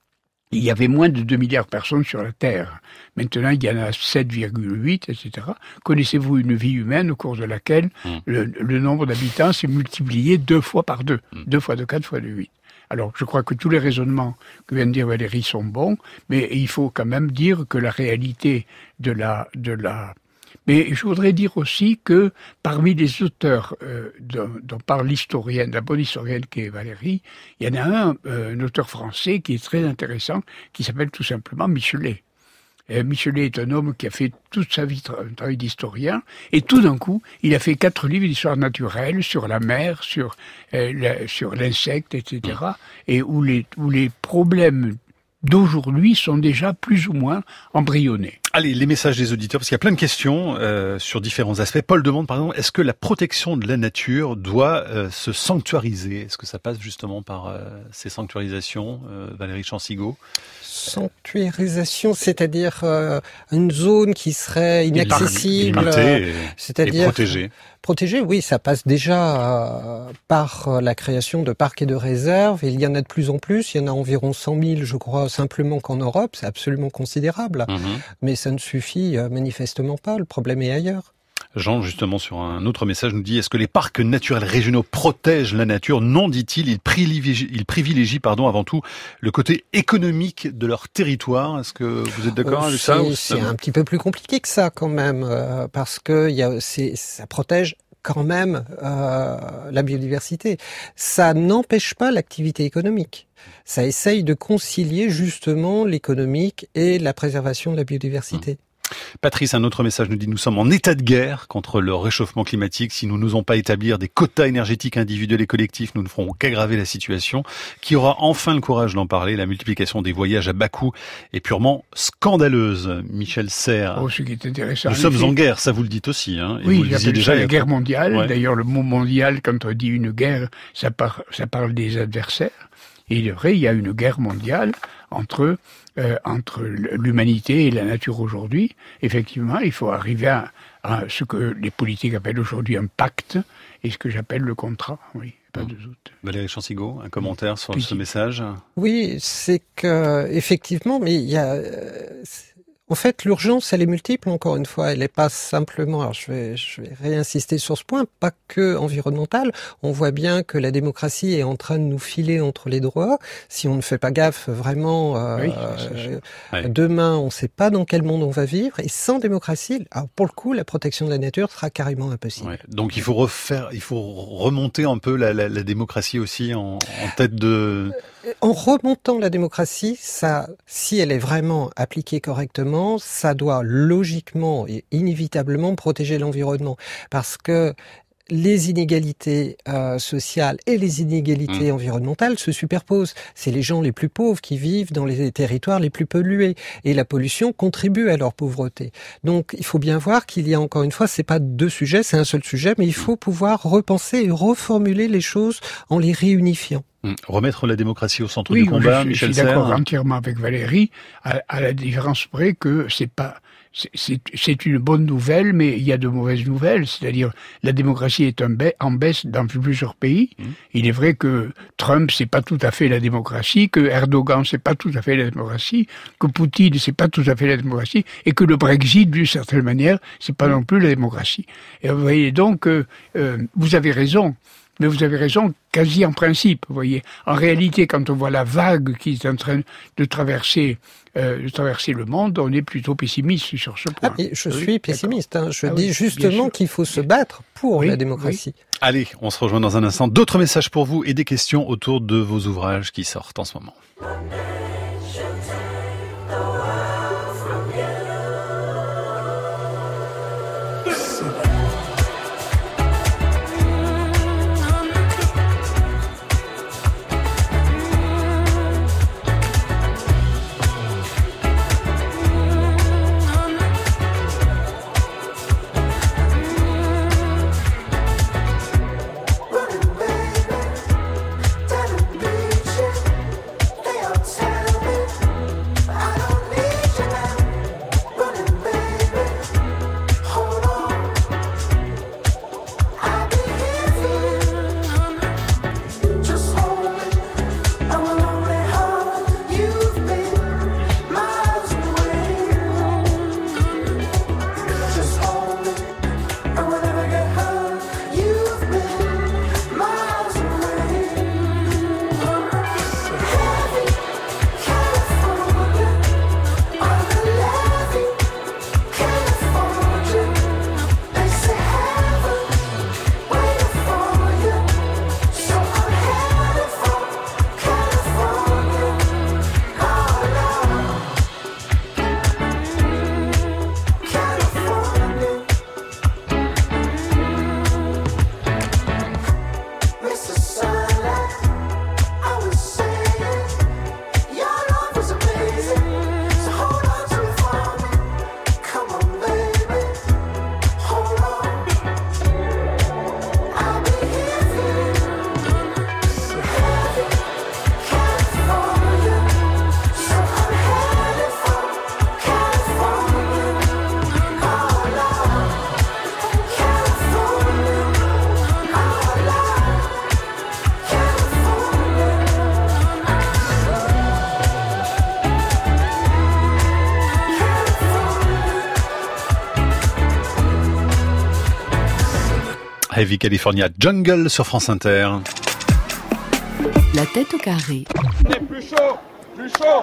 il y avait moins de deux milliards de personnes sur la Terre. Maintenant, il y en a sept virgule huit, et cetera. Connaissez-vous une vie humaine au cours de laquelle mmh. le, le nombre d'habitants s'est multiplié deux fois par deux, mmh. deux fois de quatre fois de huit. Alors, je crois que tous les raisonnements que vient de dire Valérie sont bons, mais il faut quand même dire que la réalité de la... De la Mais je voudrais dire aussi que parmi les auteurs euh, dont, dont parle l'historienne, la bonne historienne qui est Valérie, il y en a un, euh, un auteur français qui est très intéressant, qui s'appelle tout simplement Michelet. Et Michelet est un homme qui a fait toute sa vie un travail d'historien, et tout d'un coup, il a fait quatre livres d'histoire naturelle sur la mer, sur, euh, la, sur l'insecte, et cetera, et où les, où les problèmes d'aujourd'hui sont déjà plus ou moins embryonnés. Allez, les messages des auditeurs, parce qu'il y a plein de questions euh, sur différents aspects. Paul demande par exemple, est-ce que la protection de la nature doit euh, se sanctuariser ? Est-ce que ça passe justement par euh, ces sanctuarisations, euh, Valérie Chancigo ? Sanctuarisation, c'est-à-dire euh, une zone qui serait inaccessible, limitée, c'est-à-dire et protégée. Protégée, oui, ça passe déjà euh, par euh, la création de parcs et de réserves. Et il y en a de plus en plus. Il y en a environ cent mille, je crois, simplement qu'en Europe. C'est absolument considérable. Mmh. Mais ça ne suffit euh, manifestement pas. Le problème est ailleurs. Jean, justement, sur un autre message, nous dit « Est-ce que les parcs naturels régionaux protègent la nature ?» Non, dit-il, ils privilégient, ils privilégient pardon, avant tout le côté économique de leur territoire. Est-ce que vous êtes d'accord euh, avec ça ou C'est un petit peu plus compliqué que ça, quand même, euh, parce que y a, c'est, ça protège quand même euh, la biodiversité. Ça n'empêche pas l'activité économique. Ça essaye de concilier, justement, l'économique et la préservation de la biodiversité. Patrice, un autre message nous dit: nous sommes en état de guerre contre le réchauffement climatique. Si nous n'osons pas établir des quotas énergétiques individuels et collectifs, nous ne ferons qu'aggraver la situation. Qui aura enfin le courage d'en parler? La multiplication des voyages à bas coût est purement scandaleuse. Michel Serres. Oh, ce qui est intéressant. Nous sommes en guerre, ça vous le dites aussi, hein. Et oui, vous le disiez déjà, la guerre mondiale. Ouais. D'ailleurs, le mot mondial, quand on dit une guerre, ça, par, ça parle des adversaires. Et il est vrai, il y a une guerre mondiale entre euh, entre l'humanité et la nature aujourd'hui. Effectivement, il faut arriver à, à ce que les politiques appellent aujourd'hui un pacte et ce que j'appelle le contrat. Oui, pas de doute. Valérie Chansigaud, un commentaire sur oui. ce message? Oui, c'est que effectivement, mais il y a. En fait, l'urgence, elle est multiple, encore une fois. Elle n'est pas simplement, alors je vais, je vais réinsister sur ce point, pas que environnementale. On voit bien que la démocratie est en train de nous filer entre les doigts. Si on ne fait pas gaffe, vraiment, euh, oui, euh, ouais. demain, on ne sait pas dans quel monde on va vivre. Et sans démocratie, alors pour le coup, la protection de la nature sera carrément impossible. Ouais. Donc il faut refaire, il faut remonter un peu la, la, la démocratie aussi en, en tête de... En remontant la démocratie, ça, si elle est vraiment appliquée correctement, ça doit logiquement et inévitablement protéger l'environnement. Parce que les inégalités euh, sociales et les inégalités mmh. environnementales se superposent. C'est les gens les plus pauvres qui vivent dans les territoires les plus pollués. Et la pollution contribue à leur pauvreté. Donc, il faut bien voir qu'il y a encore une fois, c'est pas deux sujets, c'est un seul sujet, mais il faut pouvoir repenser et reformuler les choses en les réunifiant. Remettre la démocratie au centre oui, du combat, je, Michel Serres. Je suis d'accord Serres. entièrement avec Valérie, à, à la différence près que c'est pas, c'est, c'est une bonne nouvelle, mais il y a de mauvaises nouvelles. C'est-à-dire, la démocratie est un ba- en baisse dans plusieurs pays. Mmh. Il est vrai que Trump, c'est pas tout à fait la démocratie, que Erdogan, c'est pas tout à fait la démocratie, que Poutine, c'est pas tout à fait la démocratie, et que le Brexit, d'une certaine manière, c'est pas mmh. non plus la démocratie. Et vous voyez donc, euh, euh, vous avez raison. Mais vous avez raison, quasi en principe, vous voyez. En réalité, quand on voit la vague qui est en train de traverser, euh, de traverser le monde, on est plutôt pessimiste sur ce point. Ah, mais je suis oui, pessimiste. Hein. Je ah, dis oui, justement qu'il faut se battre pour oui, la démocratie. Oui. Allez, on se rejoint dans un instant. D'autres messages pour vous et des questions autour de vos ouvrages qui sortent en ce moment. Heavy California Jungle sur France Inter. La tête au carré. Plus chaud, plus chaud,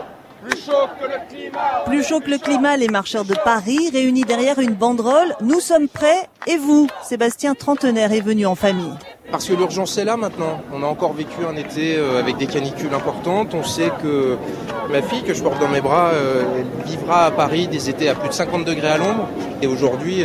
Plus chaud que le climat. Plus chaud que le climat, les marcheurs de Paris, réunis derrière une banderole. Nous sommes prêts, et vous? Sébastien, trentenaire, est venu en famille. Parce que l'urgence est là maintenant. On a encore vécu un été avec des canicules importantes. On sait que ma fille, que je porte dans mes bras, elle vivra à Paris des étés à plus de cinquante degrés à l'ombre. Et aujourd'hui,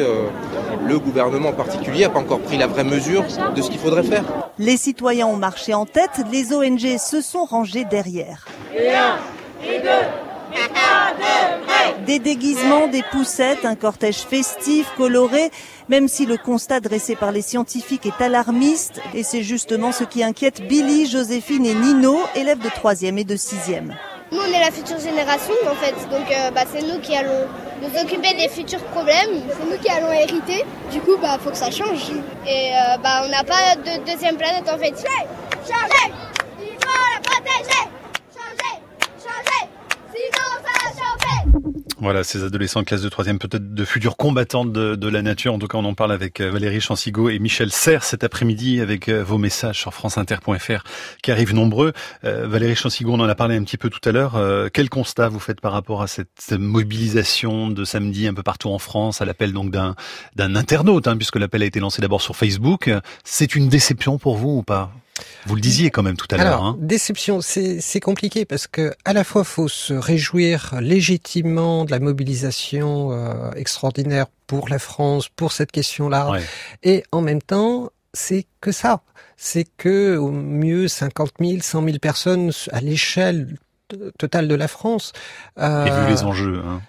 le gouvernement en particulier n'a pas encore pris la vraie mesure de ce qu'il faudrait faire. Les citoyens ont marché en tête, les O N G se sont rangés derrière. Et un, et deux, et trois degrés. Des déguisements, des poussettes, un cortège festif, coloré, même si le constat dressé par les scientifiques est alarmiste, et c'est justement ce qui inquiète Billy, Joséphine et Nino, élèves de troisième et de sixième. Nous, on est la future génération, en fait, donc euh, bah, c'est nous qui allons nous occuper des futurs problèmes, c'est nous qui allons hériter, du coup, bah, faut que ça change. Et euh, bah, on n'a pas de deuxième planète, en fait. Changer, changer, il faut la protéger. Changer, changer, sinon ça va chauffer. Voilà, ces adolescents de classe de troisième, peut-être de futurs combattants de, de la nature. En tout cas, on en parle avec Valérie Chancigot et Michel Serres cet après-midi avec vos messages sur franceinter point f r qui arrivent nombreux. Euh, Valérie Chancigot, on en a parlé un petit peu tout à l'heure. Euh, quel constat vous faites par rapport à cette, cette mobilisation de samedi un peu partout en France, à l'appel donc d'un, d'un internaute, hein, puisque l'appel a été lancé d'abord sur Facebook. C'est une déception pour vous ou pas ? Vous le disiez quand même tout à l'heure. Alors, hein. déception, c'est, c'est compliqué parce que à la fois faut se réjouir légitimement de la mobilisation euh, extraordinaire pour la France, pour cette question-là, ouais. Et en même temps, c'est que ça, c'est que au mieux cinquante mille, cent mille personnes à l'échelle totale de la France. Euh, Et vu les enjeux. Hein.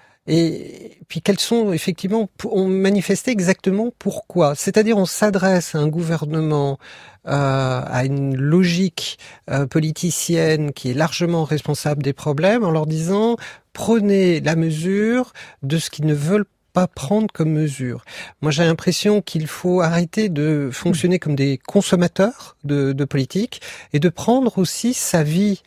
Et puis quels sont effectivement, on manifestait exactement pourquoi. C'est-à-dire on s'adresse à un gouvernement, euh, à une logique euh, politicienne qui est largement responsable des problèmes en leur disant prenez la mesure de ce qu'ils ne veulent pas prendre comme mesure. Moi, j'ai l'impression qu'il faut arrêter de fonctionner comme des consommateurs de, de politique et de prendre aussi sa vie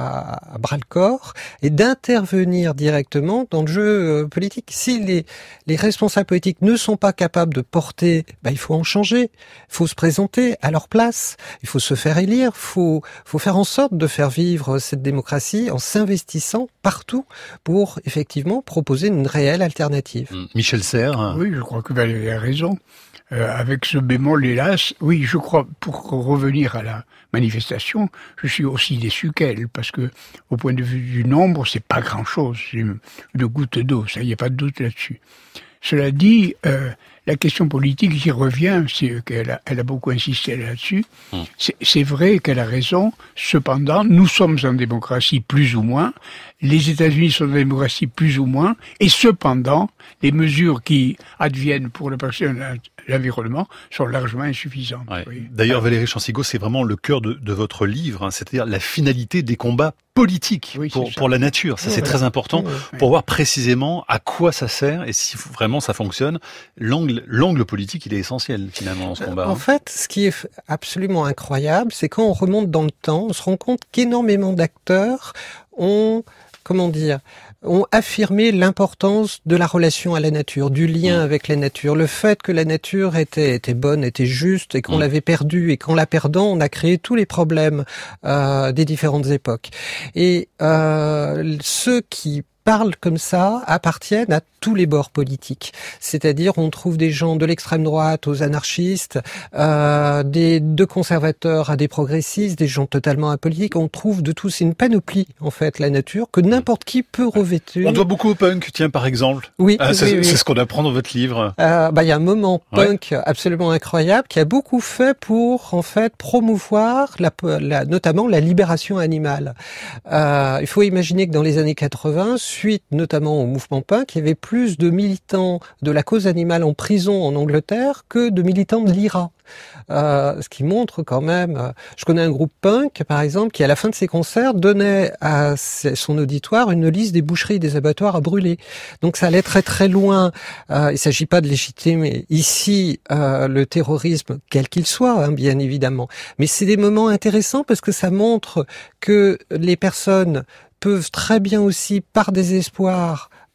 à, à bras-le-corps et d'intervenir directement dans le jeu politique. Si les, les responsables politiques ne sont pas capables de porter, bah, il faut en changer. Il faut se présenter à leur place. Il faut se faire élire. Il faut, faut faire en sorte de faire vivre cette démocratie en s'investissant partout pour effectivement proposer une réelle alternative. Mmh. Michel Serres. Oui, je crois que Valérie a raison. Euh, avec ce bémol, hélas, oui, je crois, pour revenir à la manifestation, je suis aussi déçu qu'elle, parce que, au point de vue du nombre, c'est pas grand-chose, c'est une, une goutte d'eau, ça, y a pas de doute là-dessus. Cela dit, euh, la question politique, j'y reviens, c'est qu'elle a, elle a beaucoup insisté là-dessus. Mmh. C'est, c'est vrai qu'elle a raison. Cependant, nous sommes en démocratie plus ou moins. Les États-Unis sont en démocratie plus ou moins. Et cependant, les mesures qui adviennent pour la personne, l'environnement sont largement insuffisantes. Ouais. Oui. D'ailleurs, Valérie Chancigot, c'est vraiment le cœur de, de votre livre, hein, c'est-à-dire la finalité des combats politiques oui, pour, pour la nature. Ça, oui, c'est voilà. Très important oui. pour voir précisément à quoi ça sert et si vraiment ça fonctionne. L'angle, l'angle politique, il est essentiel finalement dans ce combat. En hein. fait, ce qui est absolument incroyable, c'est quand on remonte dans le temps, on se rend compte qu'énormément d'acteurs ont, comment dire, ont affirmé l'importance de la relation à la nature, du lien mmh. avec la nature, le fait que la nature était était bonne, était juste et qu'on mmh. l'avait perdue et qu'en la perdant, on a créé tous les problèmes euh, des différentes époques. Et euh, ceux qui parlent comme ça appartiennent à tous les bords politiques. C'est-à-dire, on trouve des gens de l'extrême droite aux anarchistes, euh, des de conservateurs à des progressistes, des gens totalement apolitiques. On trouve de tout, c'est une panoplie en fait, la nature, que n'importe qui peut revêtir. On doit beaucoup au punk, tiens par exemple. Oui, ah, c'est, oui, oui. c'est ce qu'on apprend dans votre livre. Euh, bah il y a un moment punk ouais. absolument incroyable qui a beaucoup fait pour en fait promouvoir la, la notamment la libération animale. Euh, il faut imaginer que dans les années quatre-vingts, suite notamment au mouvement punk, il y avait plus de militants de la cause animale en prison en Angleterre que de militants de l'I R A. Euh, ce qui montre quand même, euh, je connais un groupe punk par exemple qui à la fin de ses concerts donnait à son auditoire une liste des boucheries et des abattoirs à brûler. Donc ça allait très très loin. Euh, il ne s'agit pas de légitimer ici euh, le terrorisme quel qu'il soit, hein, bien évidemment, mais c'est des moments intéressants parce que ça montre que les personnes peuvent très bien aussi par désespoir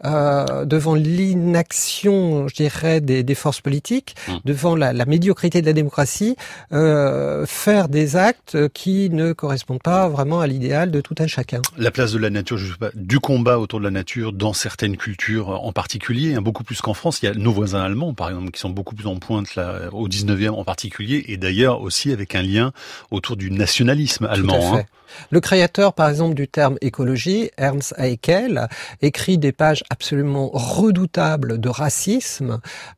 euh, devant l'inaction, je dirais, des, des forces politiques, mmh. devant la, la médiocrité de la démocratie, euh, faire des actes qui ne correspondent pas vraiment à l'idéal de tout un chacun. La place de la nature, je sais pas, du combat autour de la nature dans certaines cultures en particulier, hein, beaucoup plus qu'en France. Il y a nos voisins allemands, par exemple, qui sont beaucoup plus en pointe là, au dix-neuvième en particulier, et d'ailleurs aussi avec un lien autour du nationalisme allemand. Tout à fait. Hein. Le créateur, par exemple, du terme écologie, Ernst Haeckel, écrit des pages absolument redoutables de racisme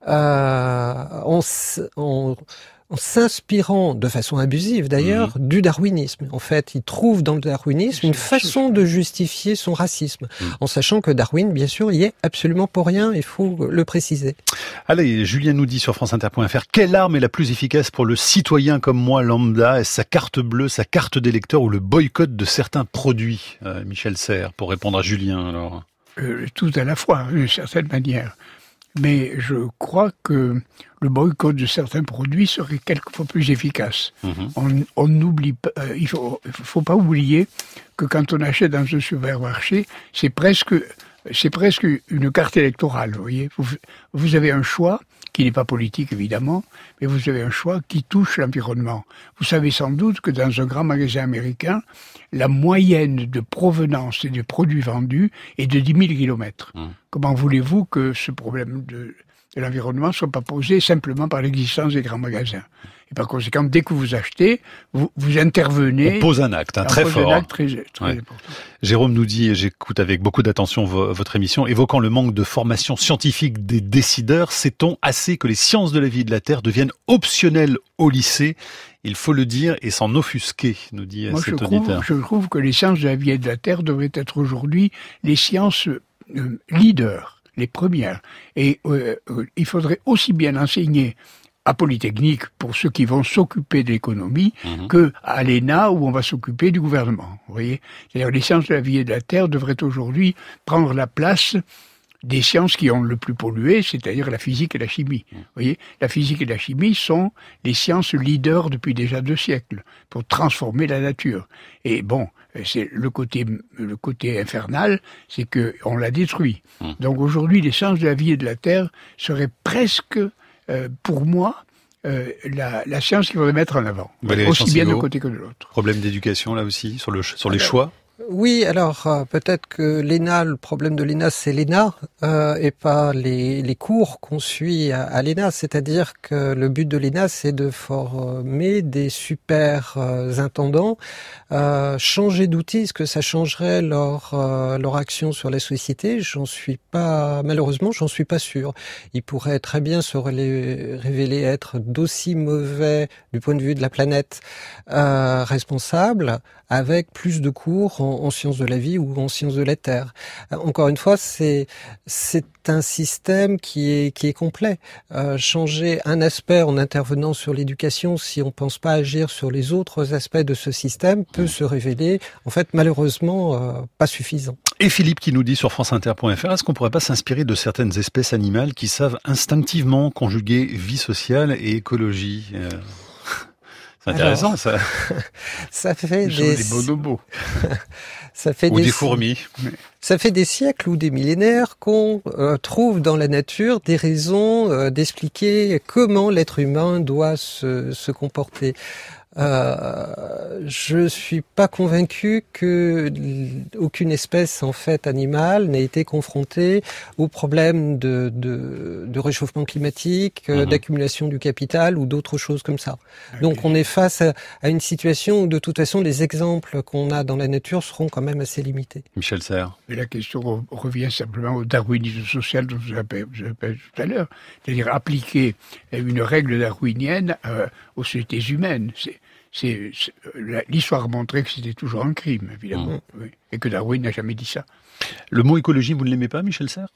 euh, en, en, en s'inspirant, de façon abusive d'ailleurs, mmh. du darwinisme. En fait, il trouve dans le darwinisme une façon de justifier son racisme, mmh. en sachant que Darwin, bien sûr, y est absolument pour rien, il faut le préciser. Allez, Julien nous dit sur franceinter point f r, quelle arme est la plus efficace pour le citoyen comme moi, lambda? Est-ce sa carte bleue, sa carte d'électeur ou le boycott de certains produits? euh, Michel Serres, pour répondre à Julien, alors. Euh, tout à la fois, d'une certaine manière. Mais je crois que le boycott de certains produits serait quelquefois plus efficace. Mmh. On, on n'oublie pas, euh, il faut, faut pas oublier que quand on achète dans un supermarché, c'est presque, c'est presque une carte électorale, vous voyez. Vous, vous avez un choix qui n'est pas politique évidemment, mais vous avez un choix qui touche l'environnement. Vous savez sans doute que dans un grand magasin américain, la moyenne de provenance des produits vendus est de dix mille kilomètres. Mmh. Comment voulez-vous que ce problème de, de l'environnement ne soit pas posé simplement par l'existence des grands magasins? Et par conséquent, dès que vous achetez, vous, vous intervenez... On pose un acte, hein, très pose fort. Un acte très, très ouais. important. Jérôme nous dit, et j'écoute avec beaucoup d'attention vo- votre émission, évoquant le manque de formation scientifique des décideurs, sait-on assez que les sciences de la vie et de la Terre deviennent optionnelles au lycée? Il faut le dire et s'en offusquer, nous dit Moi, cet je auditeur. Trouve, je trouve que les sciences de la vie et de la Terre devraient être aujourd'hui les sciences euh, leaders, les premières. Et euh, euh, il faudrait aussi bien enseigner à Polytechnique pour ceux qui vont s'occuper de l'économie, mmh. que à l'E N A où on va s'occuper du gouvernement. Vous voyez, c'est-à-dire les sciences de la vie et de la Terre devraient aujourd'hui prendre la place des sciences qui ont le plus pollué, c'est-à-dire la physique et la chimie. Mmh. Vous voyez, la physique et la chimie sont les sciences leaders depuis déjà deux siècles pour transformer la nature. Et bon, c'est le côté le côté infernal, c'est que on l'a détruit. Mmh. Donc aujourd'hui, les sciences de la vie et de la Terre seraient presque Euh, pour moi, euh, la, la science qu'il faudrait mettre en avant, Valérie aussi Chancillot, bien d'un côté que de l'autre. Problème d'éducation là aussi, sur, le, sur les alors, choix. Oui, alors euh, peut-être que l'E N A, le problème de l'E N A, c'est l'E N A euh, et pas les, les cours qu'on suit à, à l'E N A. C'est-à-dire que le but de l'E N A, c'est de former des super euh, intendants. Euh, changer d'outils, est-ce que ça changerait leur euh, leur action sur la société? J'en suis pas, malheureusement, j'en suis pas sûr. Ils pourraient très bien se relé- révéler être d'aussi mauvais du point de vue de la planète euh, responsable, avec plus de cours en, en sciences de la vie ou en sciences de la terre. Encore une fois, c'est c'est un système qui est qui est complet. Euh, changer un aspect en intervenant sur l'éducation, si on pense pas agir sur les autres aspects de ce système, peut se révéler, en fait, malheureusement, euh, pas suffisant. Et Philippe qui nous dit sur franceinter point f r, est-ce qu'on pourrait pas s'inspirer de certaines espèces animales qui savent instinctivement conjuguer vie sociale et écologie? euh... C'est intéressant. Alors, ça. Ça fait Ils des, des bonobos. ça fait ou des, des fourmis. Ça fait des siècles ou des millénaires qu'on euh, trouve dans la nature des raisons euh, d'expliquer comment l'être humain doit se, se comporter. Euh, je suis pas convaincu que aucune espèce en fait animale n'ait été confrontée au problème de, de, de réchauffement climatique, mmh. d'accumulation du capital ou d'autres choses comme ça. Okay. Donc on est face à, à une situation où de toute façon les exemples qu'on a dans la nature seront quand même assez limités. Michel Serres. Et la question revient simplement au darwinisme social dont je vous appelle tout à l'heure, c'est-à-dire appliquer une règle darwinienne euh, aux sociétés humaines. C'est C'est, c'est, l'histoire a montré que c'était toujours un crime, évidemment, mmh. oui, et que Darwin n'a jamais dit ça. Le mot écologie, vous ne l'aimez pas, Michel Serres?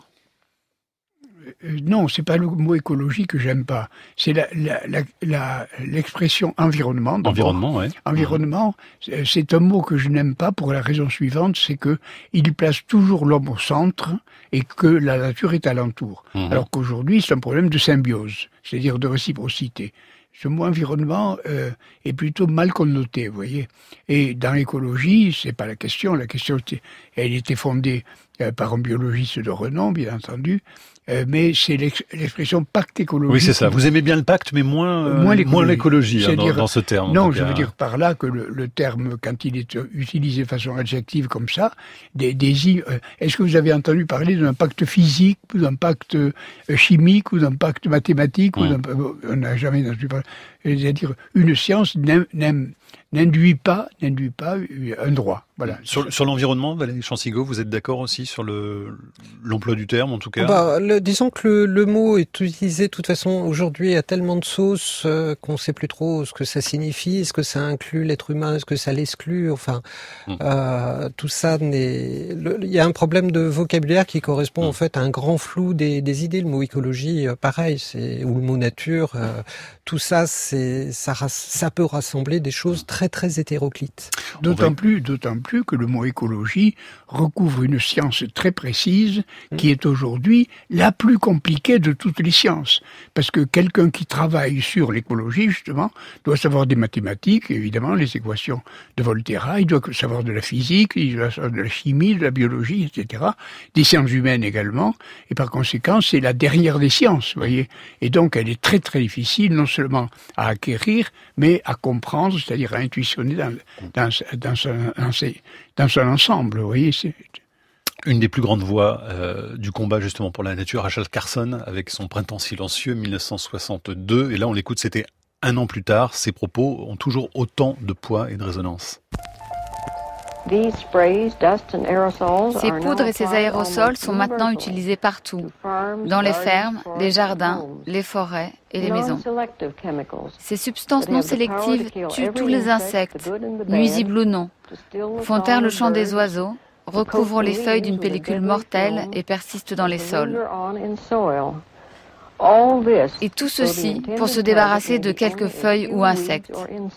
euh, Non, c'est pas le mot écologie que j'aime pas. C'est la, la, la, la, l'expression environnement. Environnement, oui. Environnement, mmh. c'est un mot que je n'aime pas pour la raison suivante, c'est que il place toujours l'homme au centre et que la nature est alentour. Mmh. Alors qu'aujourd'hui, c'est un problème de symbiose, c'est-à-dire de réciprocité. Ce mot environnement euh, est plutôt mal connoté, vous voyez. Et dans l'écologie, c'est pas la question. La question, elle était fondée euh, par un biologiste de renom, bien entendu, euh, mais c'est l'ex- l'expression pacte écologique. Oui, c'est ça. Vous aimez bien le pacte, mais moins, euh, moins l'écologie, moins l'écologie hein, dans, dire, dans ce terme. Non, je veux dire par là que le, le terme, quand il est utilisé de façon adjective comme ça, des, désigne... Euh, est-ce que vous avez entendu parler d'un pacte physique, ou d'un pacte euh, chimique, ou d'un pacte mathématique mmh. ou d'un, On n'a jamais entendu parler. C'est-à-dire, une science n'aime, n'aime, n'induit pas, n'induit pas un droit. Voilà. Sur, sur l'environnement, Valérie Chansigo, vous êtes d'accord aussi sur le, l'emploi du terme, en tout cas? Bah, le, disons que le, le mot est utilisé de toute façon aujourd'hui à tellement de sauces euh, qu'on ne sait plus trop ce que ça signifie, est-ce que ça inclut l'être humain, est-ce que ça l'exclut, enfin, mmh. euh, tout ça n'est... Il y a un problème de vocabulaire qui correspond mmh. en fait à un grand flou des, des idées. Le mot écologie, euh, pareil, c'est, ou le mot nature, euh, tout ça, c'est, ça, ça peut rassembler des choses très très hétéroclites. D'autant plus, d'autant plus que le mot écologie recouvre une science très précise qui est aujourd'hui la plus compliquée de toutes les sciences. Parce que quelqu'un qui travaille sur l'écologie, justement, doit savoir des mathématiques, évidemment, les équations de Volterra, il doit savoir de la physique, il doit savoir de la chimie, de la biologie, et cetera, des sciences humaines également, et par conséquent, c'est la dernière des sciences, vous voyez. Et donc, elle est très très difficile, non seulement à acquérir, mais à comprendre, c'est-à-dire à intuitionner dans, dans, dans, son, dans, ses, dans son ensemble, vous voyez. C'est... Une des plus grandes voix euh, du combat justement pour la nature, Rachel Carson, avec son Printemps silencieux, mille neuf cent soixante-deux, et là on l'écoute, c'était un an plus tard, ses propos ont toujours autant de poids et de résonance. Ces poudres et ces aérosols sont maintenant utilisés partout, dans les fermes, les jardins, les forêts et les maisons. Ces substances non sélectives tuent tous les insectes, nuisibles ou non, font taire le chant des oiseaux, recouvrent les feuilles d'une pellicule mortelle et persistent dans les sols. Et tout ceci pour se débarrasser de quelques feuilles ou insectes.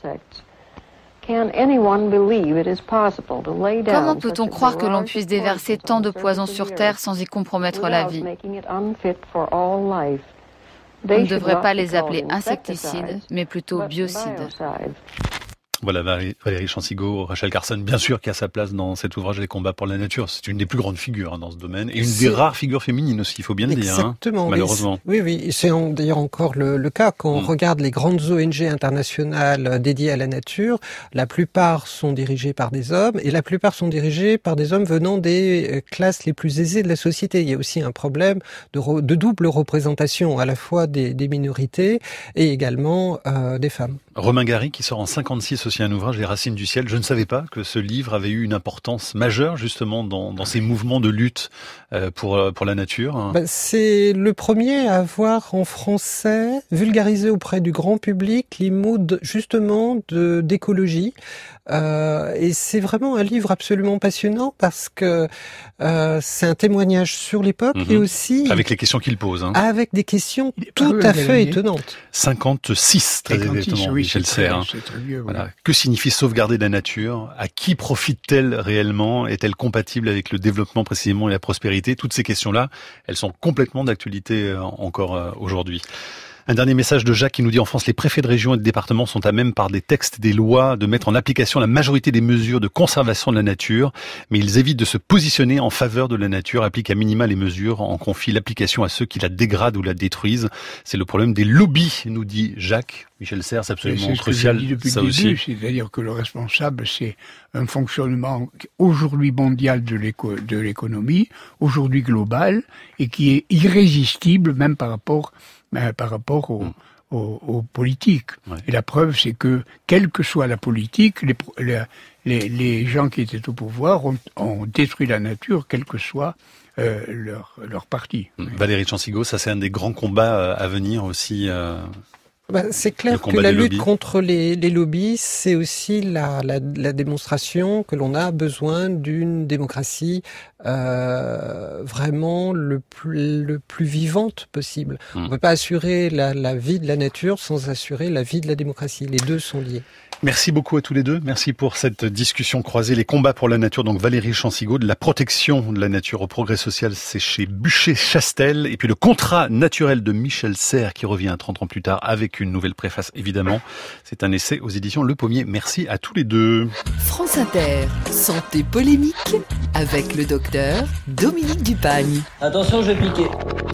Comment peut-on croire que l'on puisse déverser tant de poison sur Terre sans y compromettre la vie? On ne devrait pas les appeler insecticides, mais plutôt biocides. Voilà, Valérie Chansigo, Rachel Carson, bien sûr, qui a sa place dans cet ouvrage des combats pour la nature. C'est une des plus grandes figures hein, dans ce domaine. Et une c'est... des rares figures féminines aussi, il faut bien le dire. Exactement. Hein, malheureusement. Oui, oui. C'est en, d'ailleurs encore le, le cas. Quand mmh. on regarde les grandes O N G internationales dédiées à la nature, la plupart sont dirigées par des hommes et la plupart sont dirigées par des hommes venant des classes les plus aisées de la société. Il y a aussi un problème de, re, de double représentation, à la fois des, des minorités et également euh, des femmes. Romain Gary, qui sort en cinquante-six aussi un ouvrage, Les Racines du ciel. Je ne savais pas que ce livre avait eu une importance majeure justement dans, dans ces mouvements de lutte euh, pour, pour la nature. Ben, c'est le premier à avoir en français vulgarisé auprès du grand public les mots de, justement de, d'écologie. Euh, et c'est vraiment un livre absolument passionnant parce que euh, c'est un témoignage sur l'époque mmh. et aussi... Avec les questions qu'il pose. Hein. Avec des questions tout à fait étonnantes. cinquante-six, très exactement, oui, Michel Serres. Voilà. Que signifie sauvegarder la nature? À qui profite-t-elle réellement? Est-elle compatible avec le développement précisément et la prospérité? Toutes ces questions-là, elles sont complètement d'actualité encore aujourd'hui. Un dernier message de Jacques qui nous dit: en France, les préfets de région et de département sont à même par des textes, des lois, de mettre en application la majorité des mesures de conservation de la nature, mais ils évitent de se positionner en faveur de la nature, appliquent à minima les mesures, en confient l'application à ceux qui la dégradent ou la détruisent. C'est le problème des lobbies, nous dit Jacques. Michel Serres, c'est absolument c'est crucial. C'est ce que je dis depuis ça le début, aussi. C'est-à-dire que le responsable, c'est un fonctionnement aujourd'hui mondial de, l'éco, de l'économie, aujourd'hui global, et qui est irrésistible même par rapport Ben, par rapport aux, mmh. aux, aux politiques. Ouais. Et la preuve, c'est que, quelle que soit la politique, les, les, les gens qui étaient au pouvoir ont, ont détruit la nature, quel que soit euh, leur, leur parti. Mmh. Valérie Chansigo, ça c'est un des grands combats à venir aussi. Euh... Ben, c'est clair que la lutte contre les, les lobbies, c'est aussi la, la, la démonstration que l'on a besoin d'une démocratie euh, vraiment le plus, le plus vivante possible. Mmh. On ne peut pas assurer la, la vie de la nature sans assurer la vie de la démocratie. Les deux sont liés. Merci beaucoup à tous les deux. Merci pour cette discussion croisée. Les combats pour la nature, donc Valérie Chansigaud, de la protection de la nature au progrès social, c'est chez Buchet-Chastel. Et puis le contrat naturel de Michel Serres qui revient trente ans plus tard avec une nouvelle préface, évidemment. C'est un essai aux éditions Le Pommier. Merci à tous les deux. France Inter, santé polémique avec le docteur Dominique Dupagne. Attention, je vais piquer.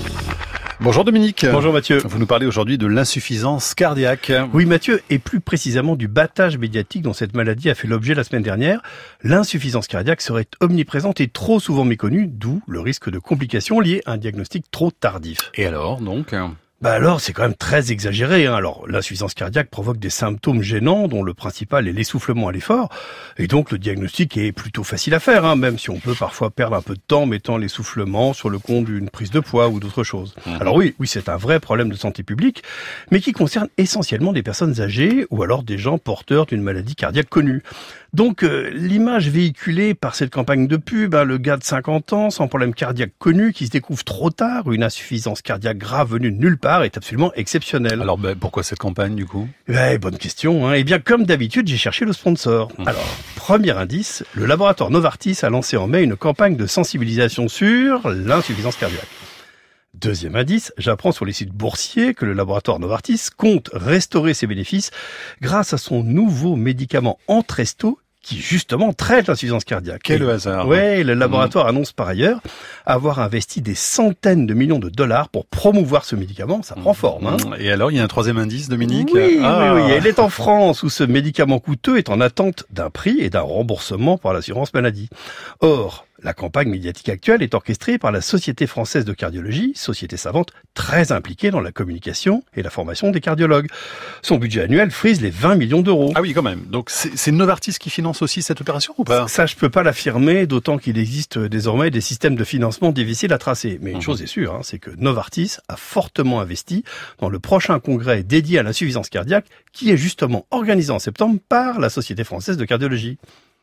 Bonjour Dominique. Bonjour Mathieu. Vous nous parlez aujourd'hui de l'insuffisance cardiaque. Oui Mathieu, et plus précisément du battage médiatique dont cette maladie a fait l'objet la semaine dernière. L'insuffisance cardiaque serait omniprésente et trop souvent méconnue, d'où le risque de complications liées à un diagnostic trop tardif. Et alors donc ? Bah alors, c'est quand même très exagéré. Hein. Alors, l'insuffisance cardiaque provoque des symptômes gênants, dont le principal est l'essoufflement à l'effort. Et donc, le diagnostic est plutôt facile à faire, hein, même si on peut parfois perdre un peu de temps mettant l'essoufflement sur le compte d'une prise de poids ou d'autres choses. Mmh. Alors oui, oui, c'est un vrai problème de santé publique, mais qui concerne essentiellement des personnes âgées ou alors des gens porteurs d'une maladie cardiaque connue. Donc, euh, l'image véhiculée par cette campagne de pub, hein, le gars de cinquante ans, sans problème cardiaque connu, qui se découvre trop tard, une insuffisance cardiaque grave venue de nulle part, est absolument exceptionnelle. Alors, ben, pourquoi cette campagne, du coup ? Ben, bonne question. Hein. Eh bien, comme d'habitude, j'ai cherché le sponsor. Mmh. Alors, premier indice, le laboratoire Novartis a lancé en mai une campagne de sensibilisation sur l'insuffisance cardiaque. Deuxième indice, j'apprends sur les sites boursiers que le laboratoire Novartis compte restaurer ses bénéfices grâce à son nouveau médicament Entresto qui justement traite l'insuffisance cardiaque. Quel Et, hasard. Ouais, le laboratoire mmh. annonce par ailleurs avoir investi des centaines de millions de dollars pour promouvoir ce médicament. Ça prend forme. Hein. Et alors, il y a un troisième indice, Dominique ? Oui, ah. oui, oui. Elle est en France où ce médicament coûteux est en attente d'un prix et d'un remboursement par l'assurance maladie. Or, la campagne médiatique actuelle est orchestrée par la Société française de cardiologie, société savante très impliquée dans la communication et la formation des cardiologues. Son budget annuel frise les vingt millions d'euros. Ah oui, quand même. Donc c'est, c'est Novartis qui finance aussi cette opération ou pas ? Ça, je peux pas l'affirmer, d'autant qu'il existe désormais des systèmes de financement difficiles à tracer. Mais une mmh. chose est sûre, hein, c'est que Novartis a fortement investi dans le prochain congrès dédié à l'insuffisance cardiaque, qui est justement organisé en septembre par la Société française de cardiologie.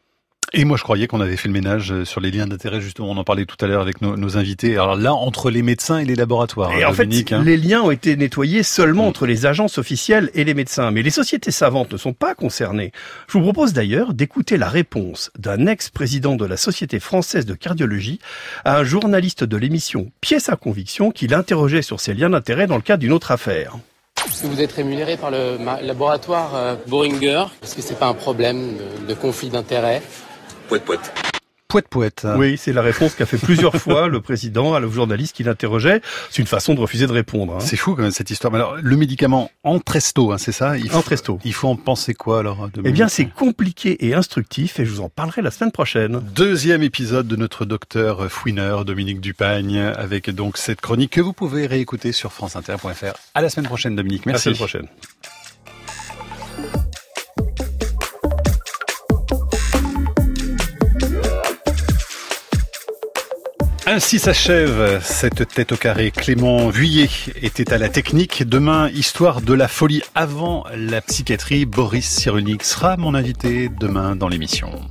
Et moi, je croyais qu'on avait fait le ménage sur les liens d'intérêt, justement. On en parlait tout à l'heure avec nos, nos invités. Alors là, entre les médecins et les laboratoires. Et hein, en Dominique, fait, hein. les liens ont été nettoyés seulement mmh. entre les agences officielles et les médecins. Mais les sociétés savantes ne sont pas concernées. Je vous propose d'ailleurs d'écouter la réponse d'un ex-président de la Société française de cardiologie à un journaliste de l'émission Pièce à conviction qui l'interrogeait sur ces liens d'intérêt dans le cadre d'une autre affaire. Est-ce que vous êtes rémunéré par le laboratoire euh, Boehringer ? Est-ce que c'est pas un problème de, de conflit d'intérêt ? Pouette, pouette. Pouette, pouette. Oui, c'est la réponse qu'a fait plusieurs fois le président à le journaliste qui l'interrogeait. C'est une façon de refuser de répondre. Hein. C'est fou quand même cette histoire. Mais alors, le médicament Entresto, hein, c'est ça ? Il faut, Entresto. Il faut en penser quoi alors ? Eh bien, c'est compliqué et instructif et je vous en parlerai la semaine prochaine. Deuxième épisode de notre docteur fouineur, Dominique Dupagne, avec donc cette chronique que vous pouvez réécouter sur franceinter point f r. À la semaine prochaine, Dominique. Merci. À la semaine prochaine. Ainsi s'achève cette tête au carré. Clément Vuillet était à la technique. Demain, histoire de la folie avant la psychiatrie. Boris Cyrulnik sera mon invité demain dans l'émission.